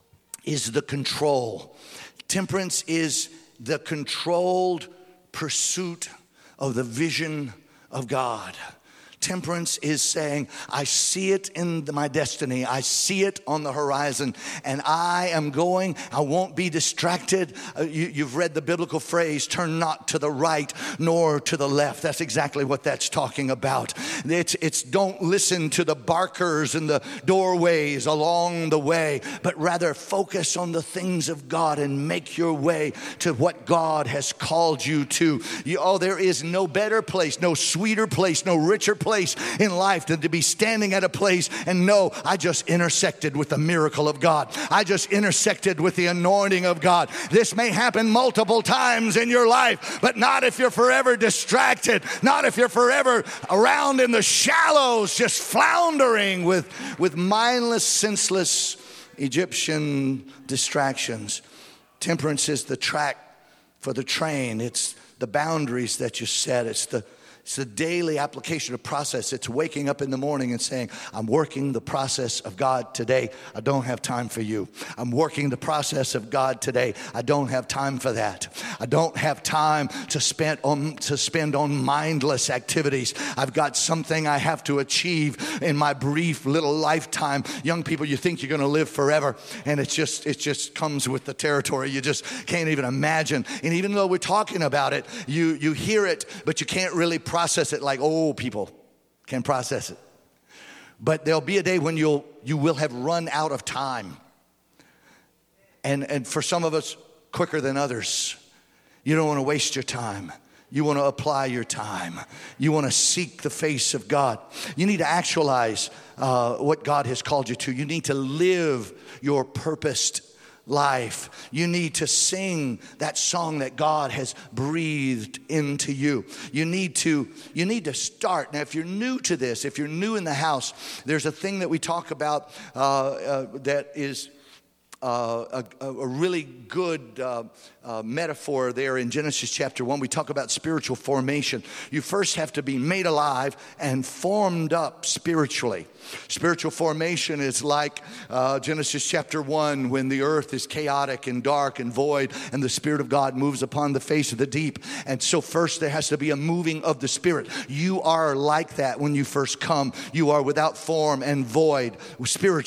is the control. Temperance is the controlled pursuit of the vision of God. Temperance is saying, I see it in my destiny. I see it on the horizon, and I am going. I won't be distracted. You've read the biblical phrase, turn not to the right nor to the left. That's exactly what that's talking about. It's don't listen to the barkers and the doorways along the way, but rather focus on the things of God and make your way to what God has called you to. There is no better place, no sweeter place, no richer place in life than to be standing at a place and know I just intersected with the miracle of God. I just intersected with the anointing of God. This may happen multiple times in your life, but not if you're forever distracted, not if you're forever around in the shallows, just floundering with mindless, senseless Egyptian distractions. Temperance is the track for the train. It's the boundaries that you set. It's the daily application of process. It's waking up in the morning and saying, I'm working the process of God today. I don't have time for you. I'm working the process of God today. I don't have time for that. I don't have time to spend on mindless activities. I've got something I have to achieve in my brief little lifetime. Young people, you think you're going to live forever, and it just comes with the territory. You just can't even imagine. And even though we're talking about it, you hear it, but you can't really process it like old people can process it. But there'll be a day when you will have run out of time. And for some of us, quicker than others. You don't want to waste your time. You want to apply your time. You want to seek the face of God. You need to actualize what God has called you to. You need to live your purposed life. You need to sing that song that God has breathed into you. You need to start. Now, if you're new to this, if you're new in the house, there's a thing that we talk about that is a really good metaphor there in Genesis chapter 1. We talk about spiritual formation. You first have to be made alive and formed up spiritually. Spiritual formation is like Genesis chapter 1 when the earth is chaotic and dark and void and the Spirit of God moves upon the face of the deep. And so first there has to be a moving of the Spirit. You are like that when you first come. You are without form and void spiritually.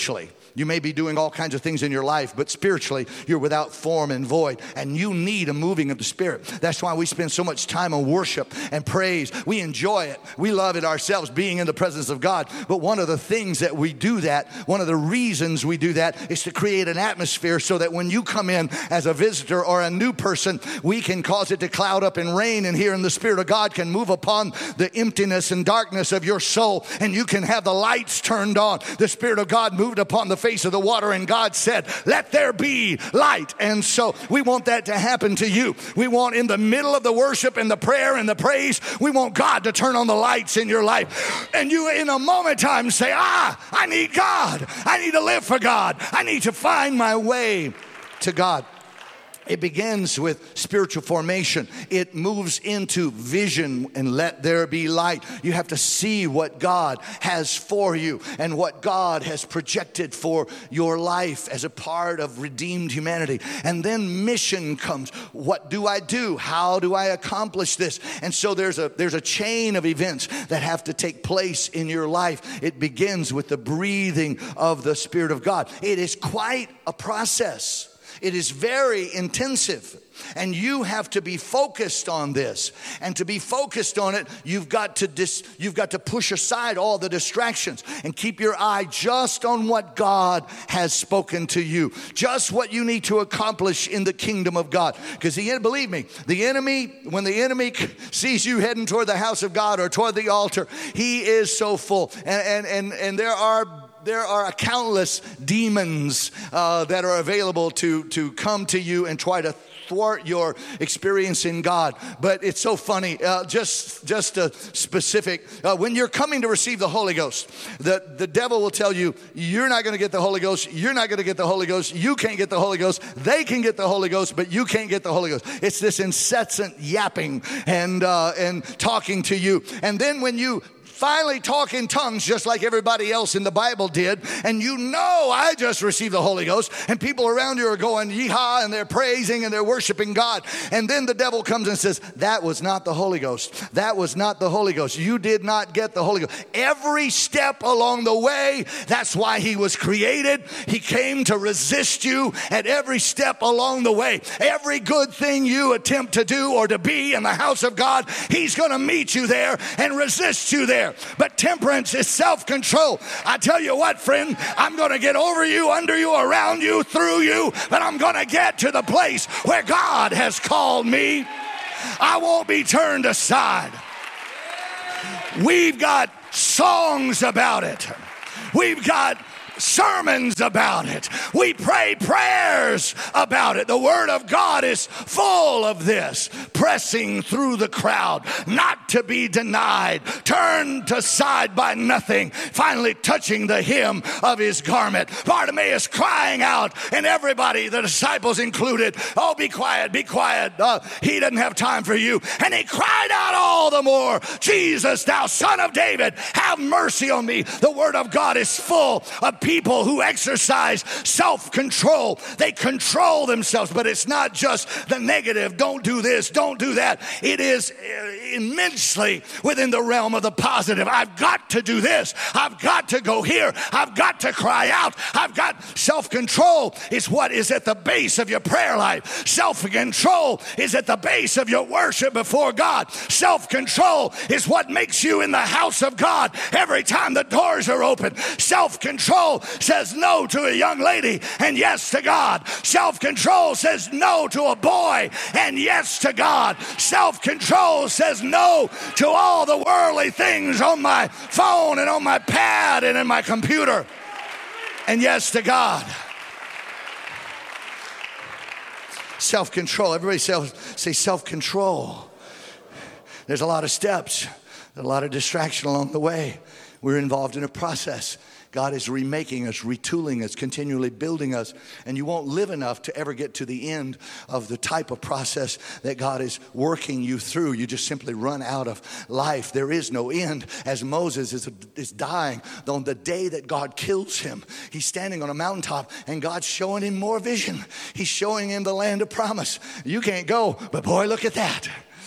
You may be doing all kinds of things in your life, but spiritually, you're without form and void, and you need a moving of the Spirit. That's why we spend so much time on worship and praise. We enjoy it. We love it ourselves, being in the presence of God. But one of the things that we do that, one of the reasons we do that is to create an atmosphere so that when you come in as a visitor or a new person, we can cause it to cloud up and rain in here, and the Spirit of God can move upon the emptiness and darkness of your soul, and you can have the lights turned on. The Spirit of God moved upon the face of the water, and God said, let there be light. And so we want that to happen to you. We want, in the middle of the worship and the prayer and the praise, we want God to turn on the lights in your life. And you, in a moment of time, say, I need God. I need to live for God. I need to find my way to God. It begins with spiritual formation. It moves into vision and let there be light. You have to see what God has for you and what God has projected for your life as a part of redeemed humanity. And then mission comes. What do I do? How do I accomplish this? And so there's a chain of events that have to take place in your life. It begins with the breathing of the Spirit of God. It is quite a process. It is very intensive, and you have to be focused on this. And to be focused on it, you've got to push aside all the distractions and keep your eye just on what God has spoken to you, just what you need to accomplish in the kingdom of God. Because believe me, when the enemy sees you heading toward the house of God or toward the altar, he is so full. And there are countless demons that are available to come to you and try to thwart your experience in God. But it's so funny. Just a specific. When you're coming to receive the Holy Ghost, the devil will tell you, you're not going to get the Holy Ghost. You're not going to get the Holy Ghost. You can't get the Holy Ghost. They can get the Holy Ghost, but you can't get the Holy Ghost. It's this incessant yapping and talking to you. And then when you finally talk in tongues just like everybody else in the Bible did, and I just received the Holy Ghost, and people around you are going yeehaw, and they're praising and they're worshiping God, and then the devil comes and says, that was not the Holy Ghost. That was not the Holy Ghost. You did not get the Holy Ghost. Every step along the way, that's why he was created. He came to resist you at every step along the way. Every good thing you attempt to do or to be in the house of God, he's going to meet you there and resist you there. But temperance is self-control. I tell you what, friend, I'm going to get over you, under you, around you, through you, but I'm going to get to the place where God has called me. I won't be turned aside. We've got songs about it. We've got sermons about it. We pray prayers about it. The Word of God is full of this. Pressing through the crowd, not to be denied, turned aside by nothing, finally touching the hem of his garment. Bartimaeus crying out, and everybody, the disciples included, oh, be quiet, be quiet. He doesn't have time for you. And he cried out all the more, Jesus, thou Son of David, have mercy on me. The Word of God is full of people who exercise self-control. They control themselves, but it's not just the negative. Don't do this, don't do that. It is immensely within the realm of the positive. I've got to do this. I've got to go here. I've got to cry out. I've got self-control is what is at the base of your prayer life. Self-control is at the base of your worship before God. Self-control is what makes you in the house of God every time the doors are open. Self-control says no to a young lady and yes to God. Self-control says no to a boy and yes to God. Self-control says no to all the worldly things on my phone and on my pad and in my computer and yes to God. Self-control. Everybody say self-control. There's a lot of steps, a lot of distraction along the way. We're involved in a process. God is remaking us, retooling us, continually building us. And you won't live enough to ever get to the end of the type of process that God is working you through. You just simply run out of life. There is no end. As Moses is dying on the day that God kills him, he's standing on a mountaintop and God's showing him more vision. He's showing him the land of promise. You can't go, but boy, look at that.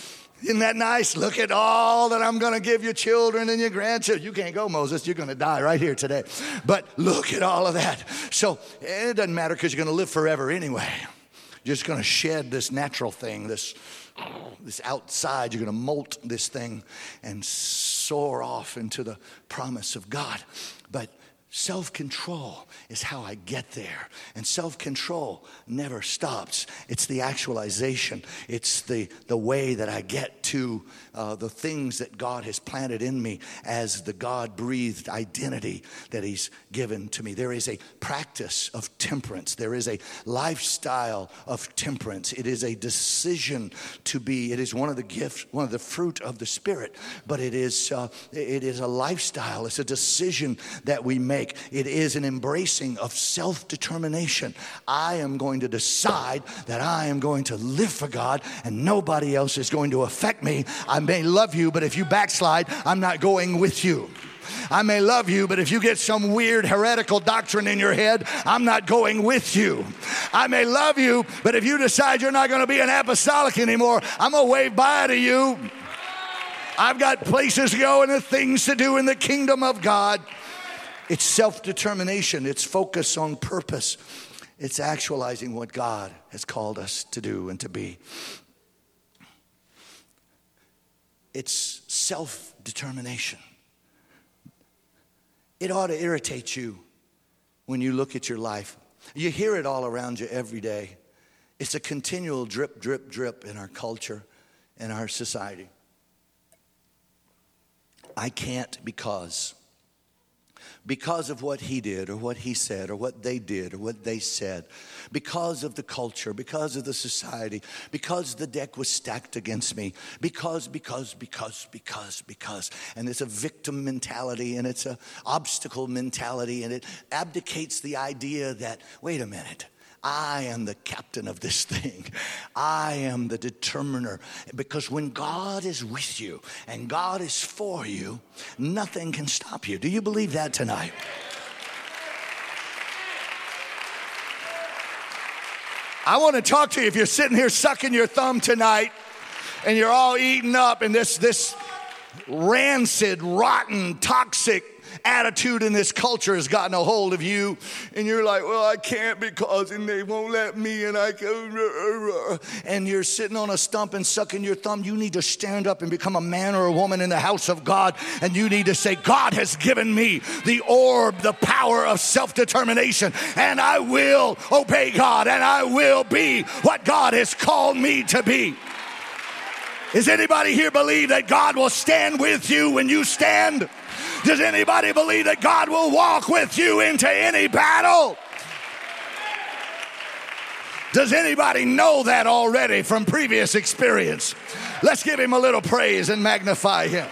Isn't that nice? Look at all that I'm going to give your children and your grandchildren. You can't go, Moses. You're going to die right here today. But look at all of that. So it doesn't matter because you're going to live forever anyway. You're just going to shed this natural thing, this outside. You're going to molt this thing and soar off into the promise of God. But self-control is how I get there. And self-control never stops. It's the actualization. It's the way that I get to the things that God has planted in me as the God-breathed identity that he's given to me. There is a practice of temperance. There is a lifestyle of temperance. It is a decision to be. It is one of the gifts, one of the fruit of the Spirit. But it is a lifestyle. It's a decision that we make. It is an embracing of self-determination. I am going to decide that I am going to live for God and nobody else is going to affect me. I may love you, but if you backslide, I'm not going with you. I may love you, but if you get some weird heretical doctrine in your head, I'm not going with you. I may love you, but if you decide you're not going to be an apostolic anymore, I'm going to wave bye to you. I've got places to go and things to do in the kingdom of God. It's self-determination. It's focus on purpose. It's actualizing what God has called us to do and to be. It's self-determination. It ought to irritate you when you look at your life. You hear it all around you every day. It's a continual drip, drip, drip in our culture and our society. I can't because of what he did or what he said or what they did or what they said, because of the culture, because of the society, because the deck was stacked against me, because. And it's a victim mentality and it's an obstacle mentality, and it abdicates the idea that, wait a minute, I am the captain of this thing. I am the determiner. Because when God is with you and God is for you, nothing can stop you. Do you believe that tonight? I want to talk to you if you're sitting here sucking your thumb tonight and you're all eaten up in this rancid, rotten, toxic attitude in this culture has gotten a hold of you, and you're like, well, I can't because and they won't let me, and and you're sitting on a stump and sucking your thumb. You need to stand up and become a man or a woman in the house of God, and you need to say, God has given me the orb, the power of self-determination, and I will obey God, and I will be what God has called me to be. Does anybody here believe that God will stand with you when you stand? Does anybody believe that God will walk with you into any battle? Does anybody know that already from previous experience? Let's give him a little praise and magnify him.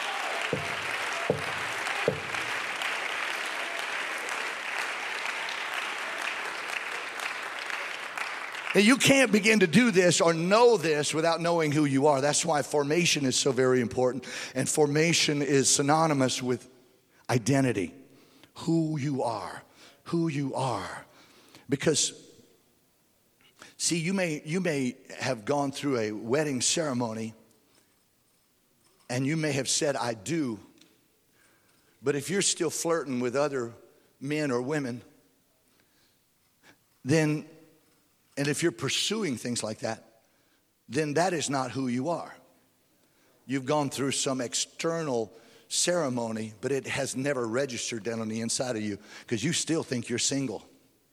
Now, you can't begin to do this or know this without knowing who you are. That's why formation is so very important. And formation is synonymous with identity. Who you are. Who you are. Because, see, you may have gone through a wedding ceremony and you may have said, I do. But if you're still flirting with other men or women, then, and if you're pursuing things like that, then that is not who you are. You've gone through some external ceremony, but it has never registered down on the inside of you because you still think you're single.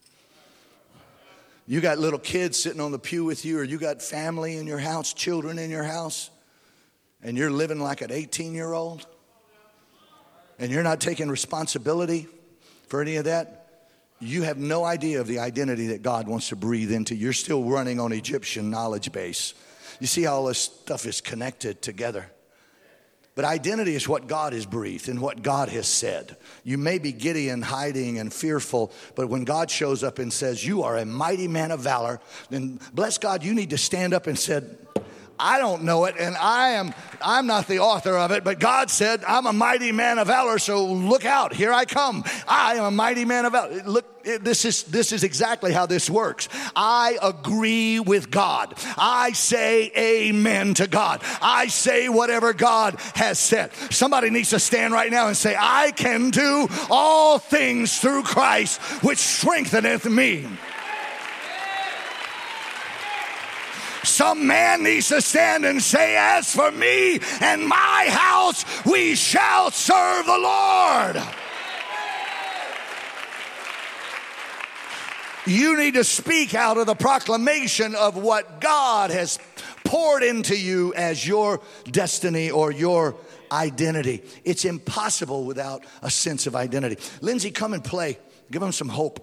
You got little kids sitting on the pew with you, or you got family in your house, children in your house, and you're living like an 18-year-old, and you're not taking responsibility for any of that. You have no idea of the identity that God wants to breathe into. You're still running on Egyptian knowledge base. You see how all this stuff is connected together. But identity is what God has breathed and what God has said. You may be giddy and hiding and fearful, but when God shows up and says, you are a mighty man of valor, then bless God, you need to stand up and say, I don't know it, and I'm not the author of it, but God said, I'm a mighty man of valor, so look out, here I come. I am a mighty man of valor. Look, this is exactly how this works. I agree with God. I say amen to God. I say whatever God has said. Somebody needs to stand right now and say, I can do all things through Christ, which strengtheneth me. Some man needs to stand and say, as for me and my house, we shall serve the Lord. You need to speak out of the proclamation of what God has poured into you as your destiny or your identity. It's impossible without a sense of identity. Lindsay, come and play. Give them some hope.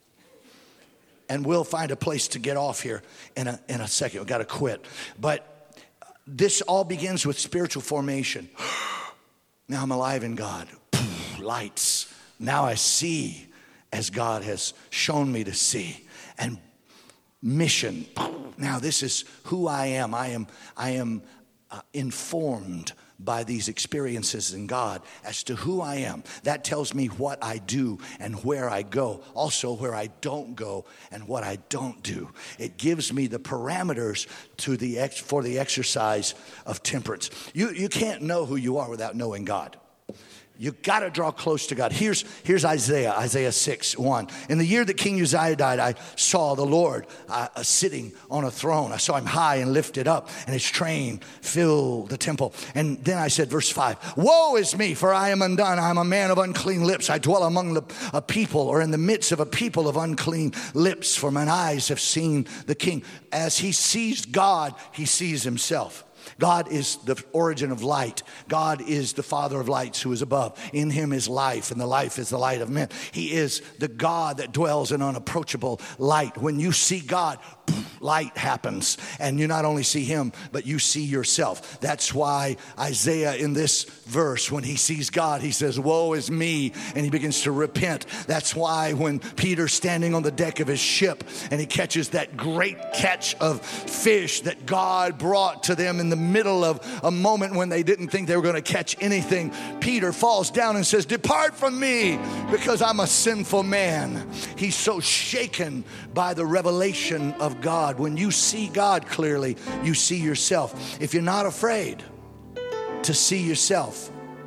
And we'll find a place to get off here in a second. We've got to quit. But this all begins with spiritual formation. Now I'm alive in God. Lights. Now I see as God has shown me to see. And mission. Now this is who I am. I am informed by these experiences in God as to who I am. That tells me what I do and where I go. Also where I don't go and what I don't do. It gives me the parameters for the exercise of temperance. You can't know who you are without knowing God. You got to draw close to God. Here's Isaiah 6:1. In the year that King Uzziah died, I saw the Lord sitting on a throne. I saw him high and lifted up, and his train filled the temple. And then I said, verse 5, woe is me, for I am undone. I am a man of unclean lips. I dwell among a people, or in the midst of a people of unclean lips, for mine eyes have seen the King. As he sees God, he sees himself. God is the origin of light. God is the Father of lights who is above. In him is life, and the life is the light of men. He is the God that dwells in unapproachable light. When you see God, light happens. And you not only see him, but you see yourself. That's why Isaiah in this verse, when he sees God, he says, woe is me, and he begins to repent. That's why when Peter's standing on the deck of his ship and he catches that great catch of fish that God brought to them in the middle of a moment when they didn't think they were going to catch anything, Peter falls down and says, depart from me, because I'm a sinful man. He's so shaken by the revelation of God. When you see God clearly, you see yourself. If you're not afraid to see yourself,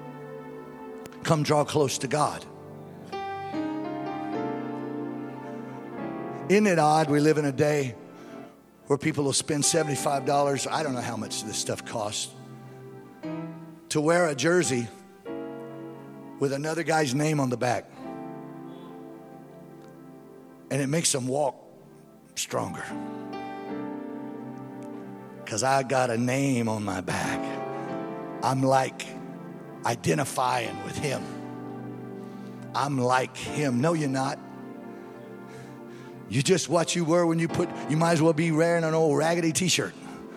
come draw close to God. Isn't it odd? We live in a day where people will spend $75, I don't know how much this stuff costs, to wear a jersey with another guy's name on the back. And it makes them walk stronger. Because I got a name on my back. I'm like identifying with him. I'm like him. No, you're not. You just what you were when you might as well be wearing an old raggedy t-shirt.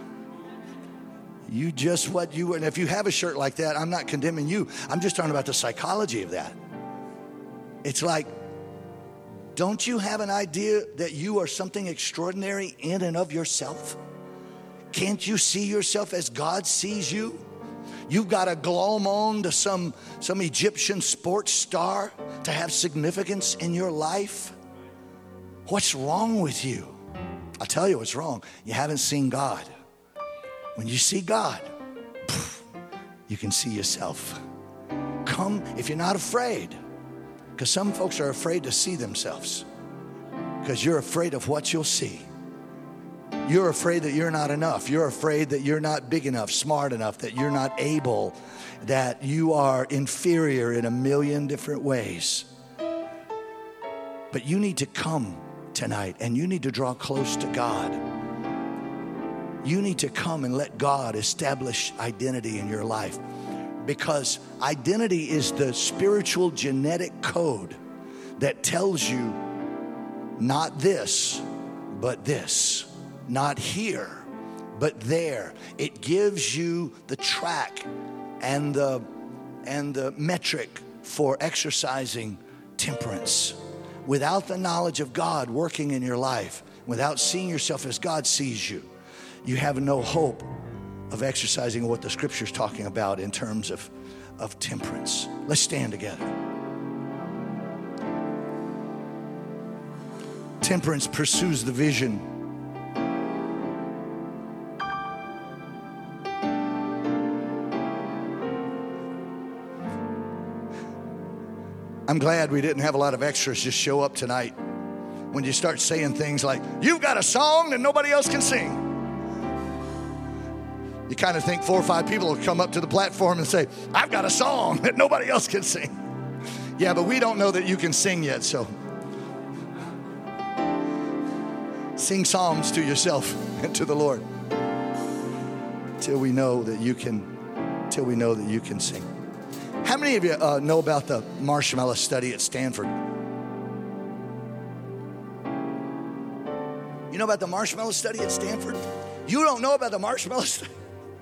You just what you were. And if you have a shirt like that, I'm not condemning you. I'm just talking about the psychology of that. It's like, don't you have an idea that you are something extraordinary in and of yourself? Can't you see yourself as God sees you? You've got to glom on to some Egyptian sports star to have significance in your life. What's wrong with you? I'll tell you what's wrong. You haven't seen God. When you see God, you can see yourself. Come, if you're not afraid, because some folks are afraid to see themselves because you're afraid of what you'll see. You're afraid that you're not enough. You're afraid that you're not big enough, smart enough, that you're not able, that you are inferior in a million different ways. But you need to come tonight and you need to draw close to God. You need to come and let God establish identity in your life, because identity is the spiritual genetic code that tells you not this, but this. Not here, but there. It gives you the track and the metric for exercising temperance. Without the knowledge of God working in your life, without seeing yourself as God sees you, you have no hope of exercising what the scripture's talking about in terms of temperance. Let's stand together. Temperance pursues the vision. I'm glad we didn't have a lot of extras just show up tonight. When you start saying things like, you've got a song that nobody else can sing, you kind of think 4 or 5 people will come up to the platform and say, I've got a song that nobody else can sing. Yeah, but we don't know that you can sing yet, so sing psalms to yourself and to the Lord till we know that you can sing. How many of you know about the marshmallow study at Stanford? You know about the marshmallow study at Stanford? You don't know about the marshmallow study?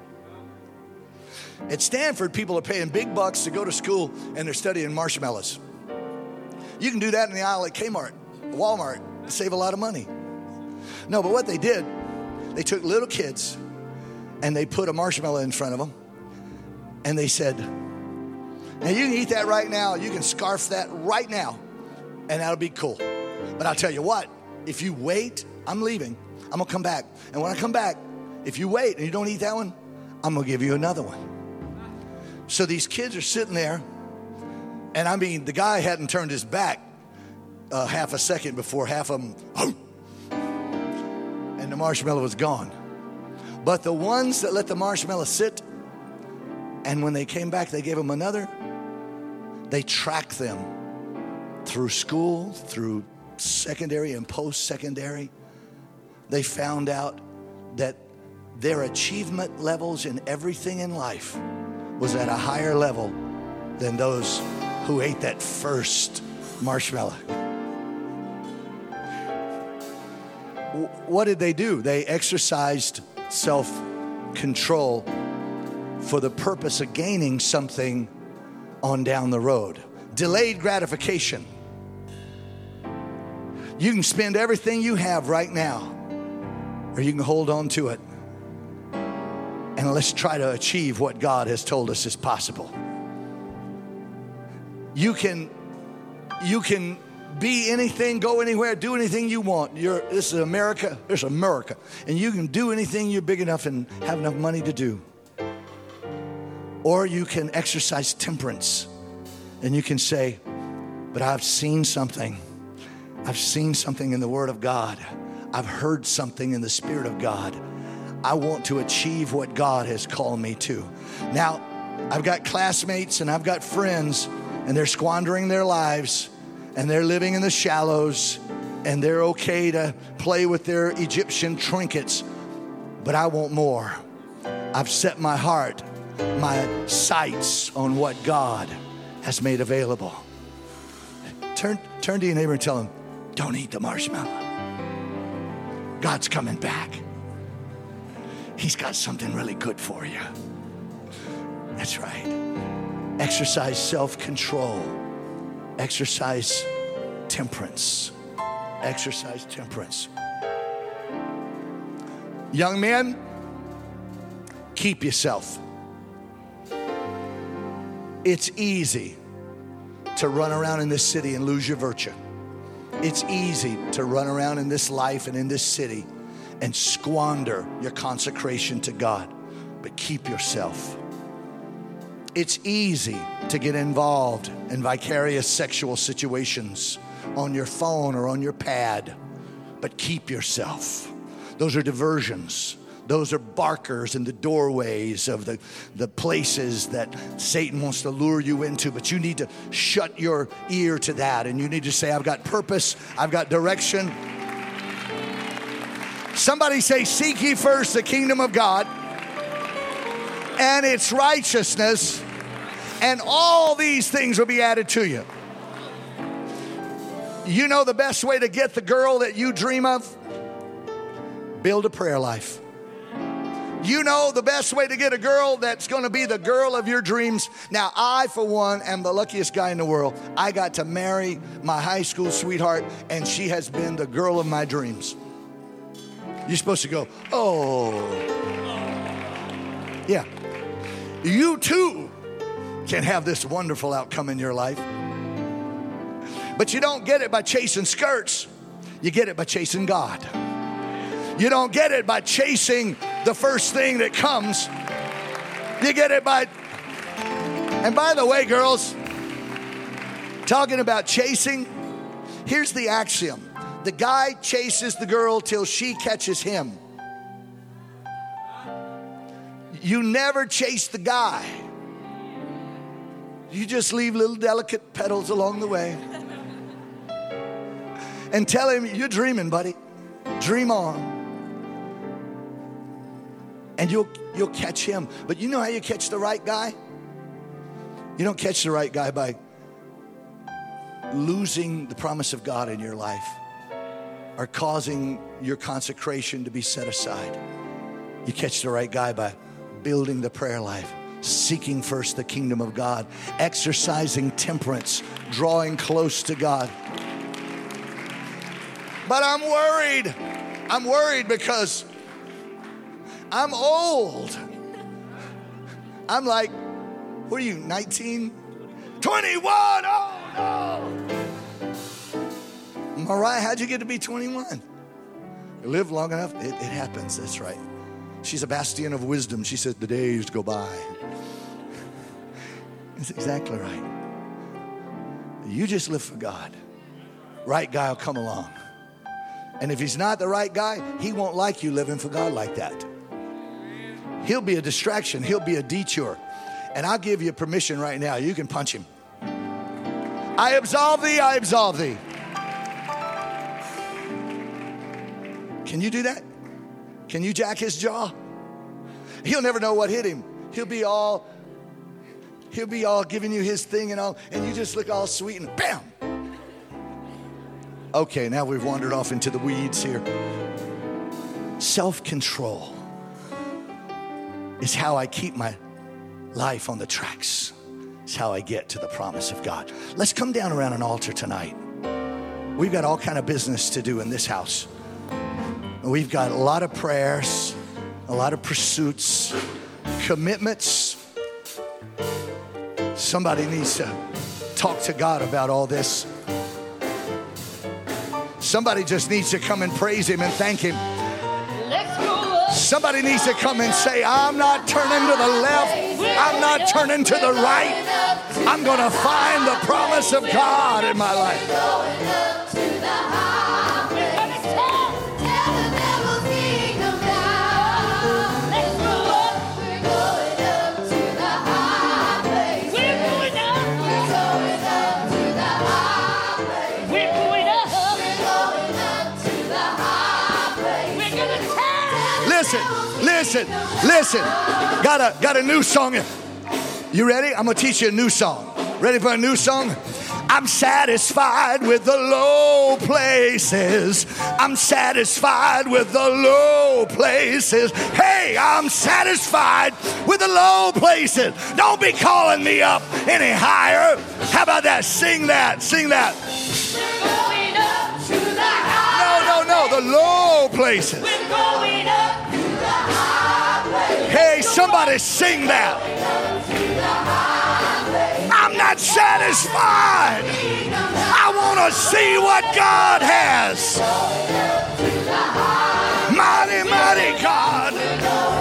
At Stanford, people are paying big bucks to go to school and they're studying marshmallows. You can do that in the aisle at Kmart, Walmart, and save a lot of money. No, but what they did, they took little kids and they put a marshmallow in front of them and they said, now you can eat that right now, you can scarf that right now, and that'll be cool. But I'll tell you what, if you wait, I'm leaving. I'm gonna come back. And when I come back, if you wait and you don't eat that one, I'm gonna give you another one. So these kids are sitting there, and I mean, the guy hadn't turned his back half a second before half of them, and the marshmallow was gone. But the ones that let the marshmallow sit, and when they came back, they gave them another, they tracked them through school, through secondary and post-secondary. They found out that their achievement levels in everything in life was at a higher level than those who ate that first marshmallow. What did they do? They exercised self-control for the purpose of gaining something on down the road. Delayed gratification. You can spend everything you have right now, or you can hold on to it. And let's try to achieve what God has told us is possible. You can be anything, go anywhere, do anything you want. This is America. There's America. And you can do anything you're big enough and have enough money to do. Or you can exercise temperance. And you can say, but I've seen something. I've seen something in the Word of God. I've heard something in the Spirit of God. I want to achieve what God has called me to. Now, I've got classmates and I've got friends, and they're squandering their lives, and they're living in the shallows, and they're okay to play with their Egyptian trinkets. But I want more. I've set my heart, my sights on what God has made available. Turn to your neighbor and tell him, don't eat the marshmallow. God's coming back. He's got something really good for you. That's right. Exercise self-control. Exercise temperance. Exercise temperance. Young men, keep yourself. It's easy to run around in this city and lose your virtue. It's easy to run around in this life and in this city and squander your consecration to God. But keep yourself. It's easy to get involved in vicarious sexual situations on your phone or on your pad. But keep yourself. Those are diversions. Those are barkers in the doorways of the places that Satan wants to lure you into. But you need to shut your ear to that. And you need to say, I've got purpose. I've got direction. Somebody say, seek ye first the kingdom of God and its righteousness, and all these things will be added to you. You know the best way to get the girl that you dream of? Build a prayer life. You know the best way to get a girl that's going to be the girl of your dreams. Now, I, for one, am the luckiest guy in the world. I got to marry my high school sweetheart, and she has been the girl of my dreams. You're supposed to go, oh. Yeah. You too can have this wonderful outcome in your life. But you don't get it by chasing skirts. You get it by chasing God. You don't get it by chasing the first thing that comes. You get it by... And by the way, girls, talking about chasing, here's the axiom. The guy chases the girl till she catches him. You never chase the guy. You just leave little delicate petals along the way. And tell him, you're dreaming, buddy. Dream on. And you'll catch him. But you know how you catch the right guy? You don't catch the right guy by losing the promise of God in your life or causing your consecration to be set aside. You catch the right guy by building the prayer life, seeking first the kingdom of God, exercising temperance, drawing close to God. But I'm worried. I'm worried because I'm old. I'm like, what are you, 19? 21? Oh, no. Mariah, how'd you get to be 21? You live long enough. It happens. That's right. She's a bastion of wisdom. She said, the days go by. That's exactly right. You just live for God. Right guy will come along. And if he's not the right guy, he won't like you living for God like that. He'll be a distraction. He'll be a detour. And I'll give you permission right now. You can punch him. I absolve thee, I absolve thee. Can you do that? Can you jack his jaw? He'll never know what hit him. He'll be all giving you his thing and all, and you just look all sweet and bam. Okay, now we've wandered off into the weeds here. Self-control is how I keep my life on the tracks. It's how I get to the promise of God. Let's come down around an altar tonight. We've got all kind of business to do in this house. We've got a lot of prayers, a lot of pursuits, commitments. Somebody needs to talk to God about all this. Somebody just needs to come and praise him and thank him. Somebody needs to come and say, I'm not turning to the left. I'm not turning to the right. I'm going to find the promise of God in my life. Listen. Got a new song. You ready? I'm going to teach you a new song. Ready for a new song? I'm satisfied with the low places. I'm satisfied with the low places. Hey, I'm satisfied with the low places. Don't be calling me up any higher. How about that? Sing that. Sing that. Going up to the high. No. The low places. We're going up to the high. Hey, somebody sing that. I'm not satisfied. I want to see what God has. Mighty, mighty God.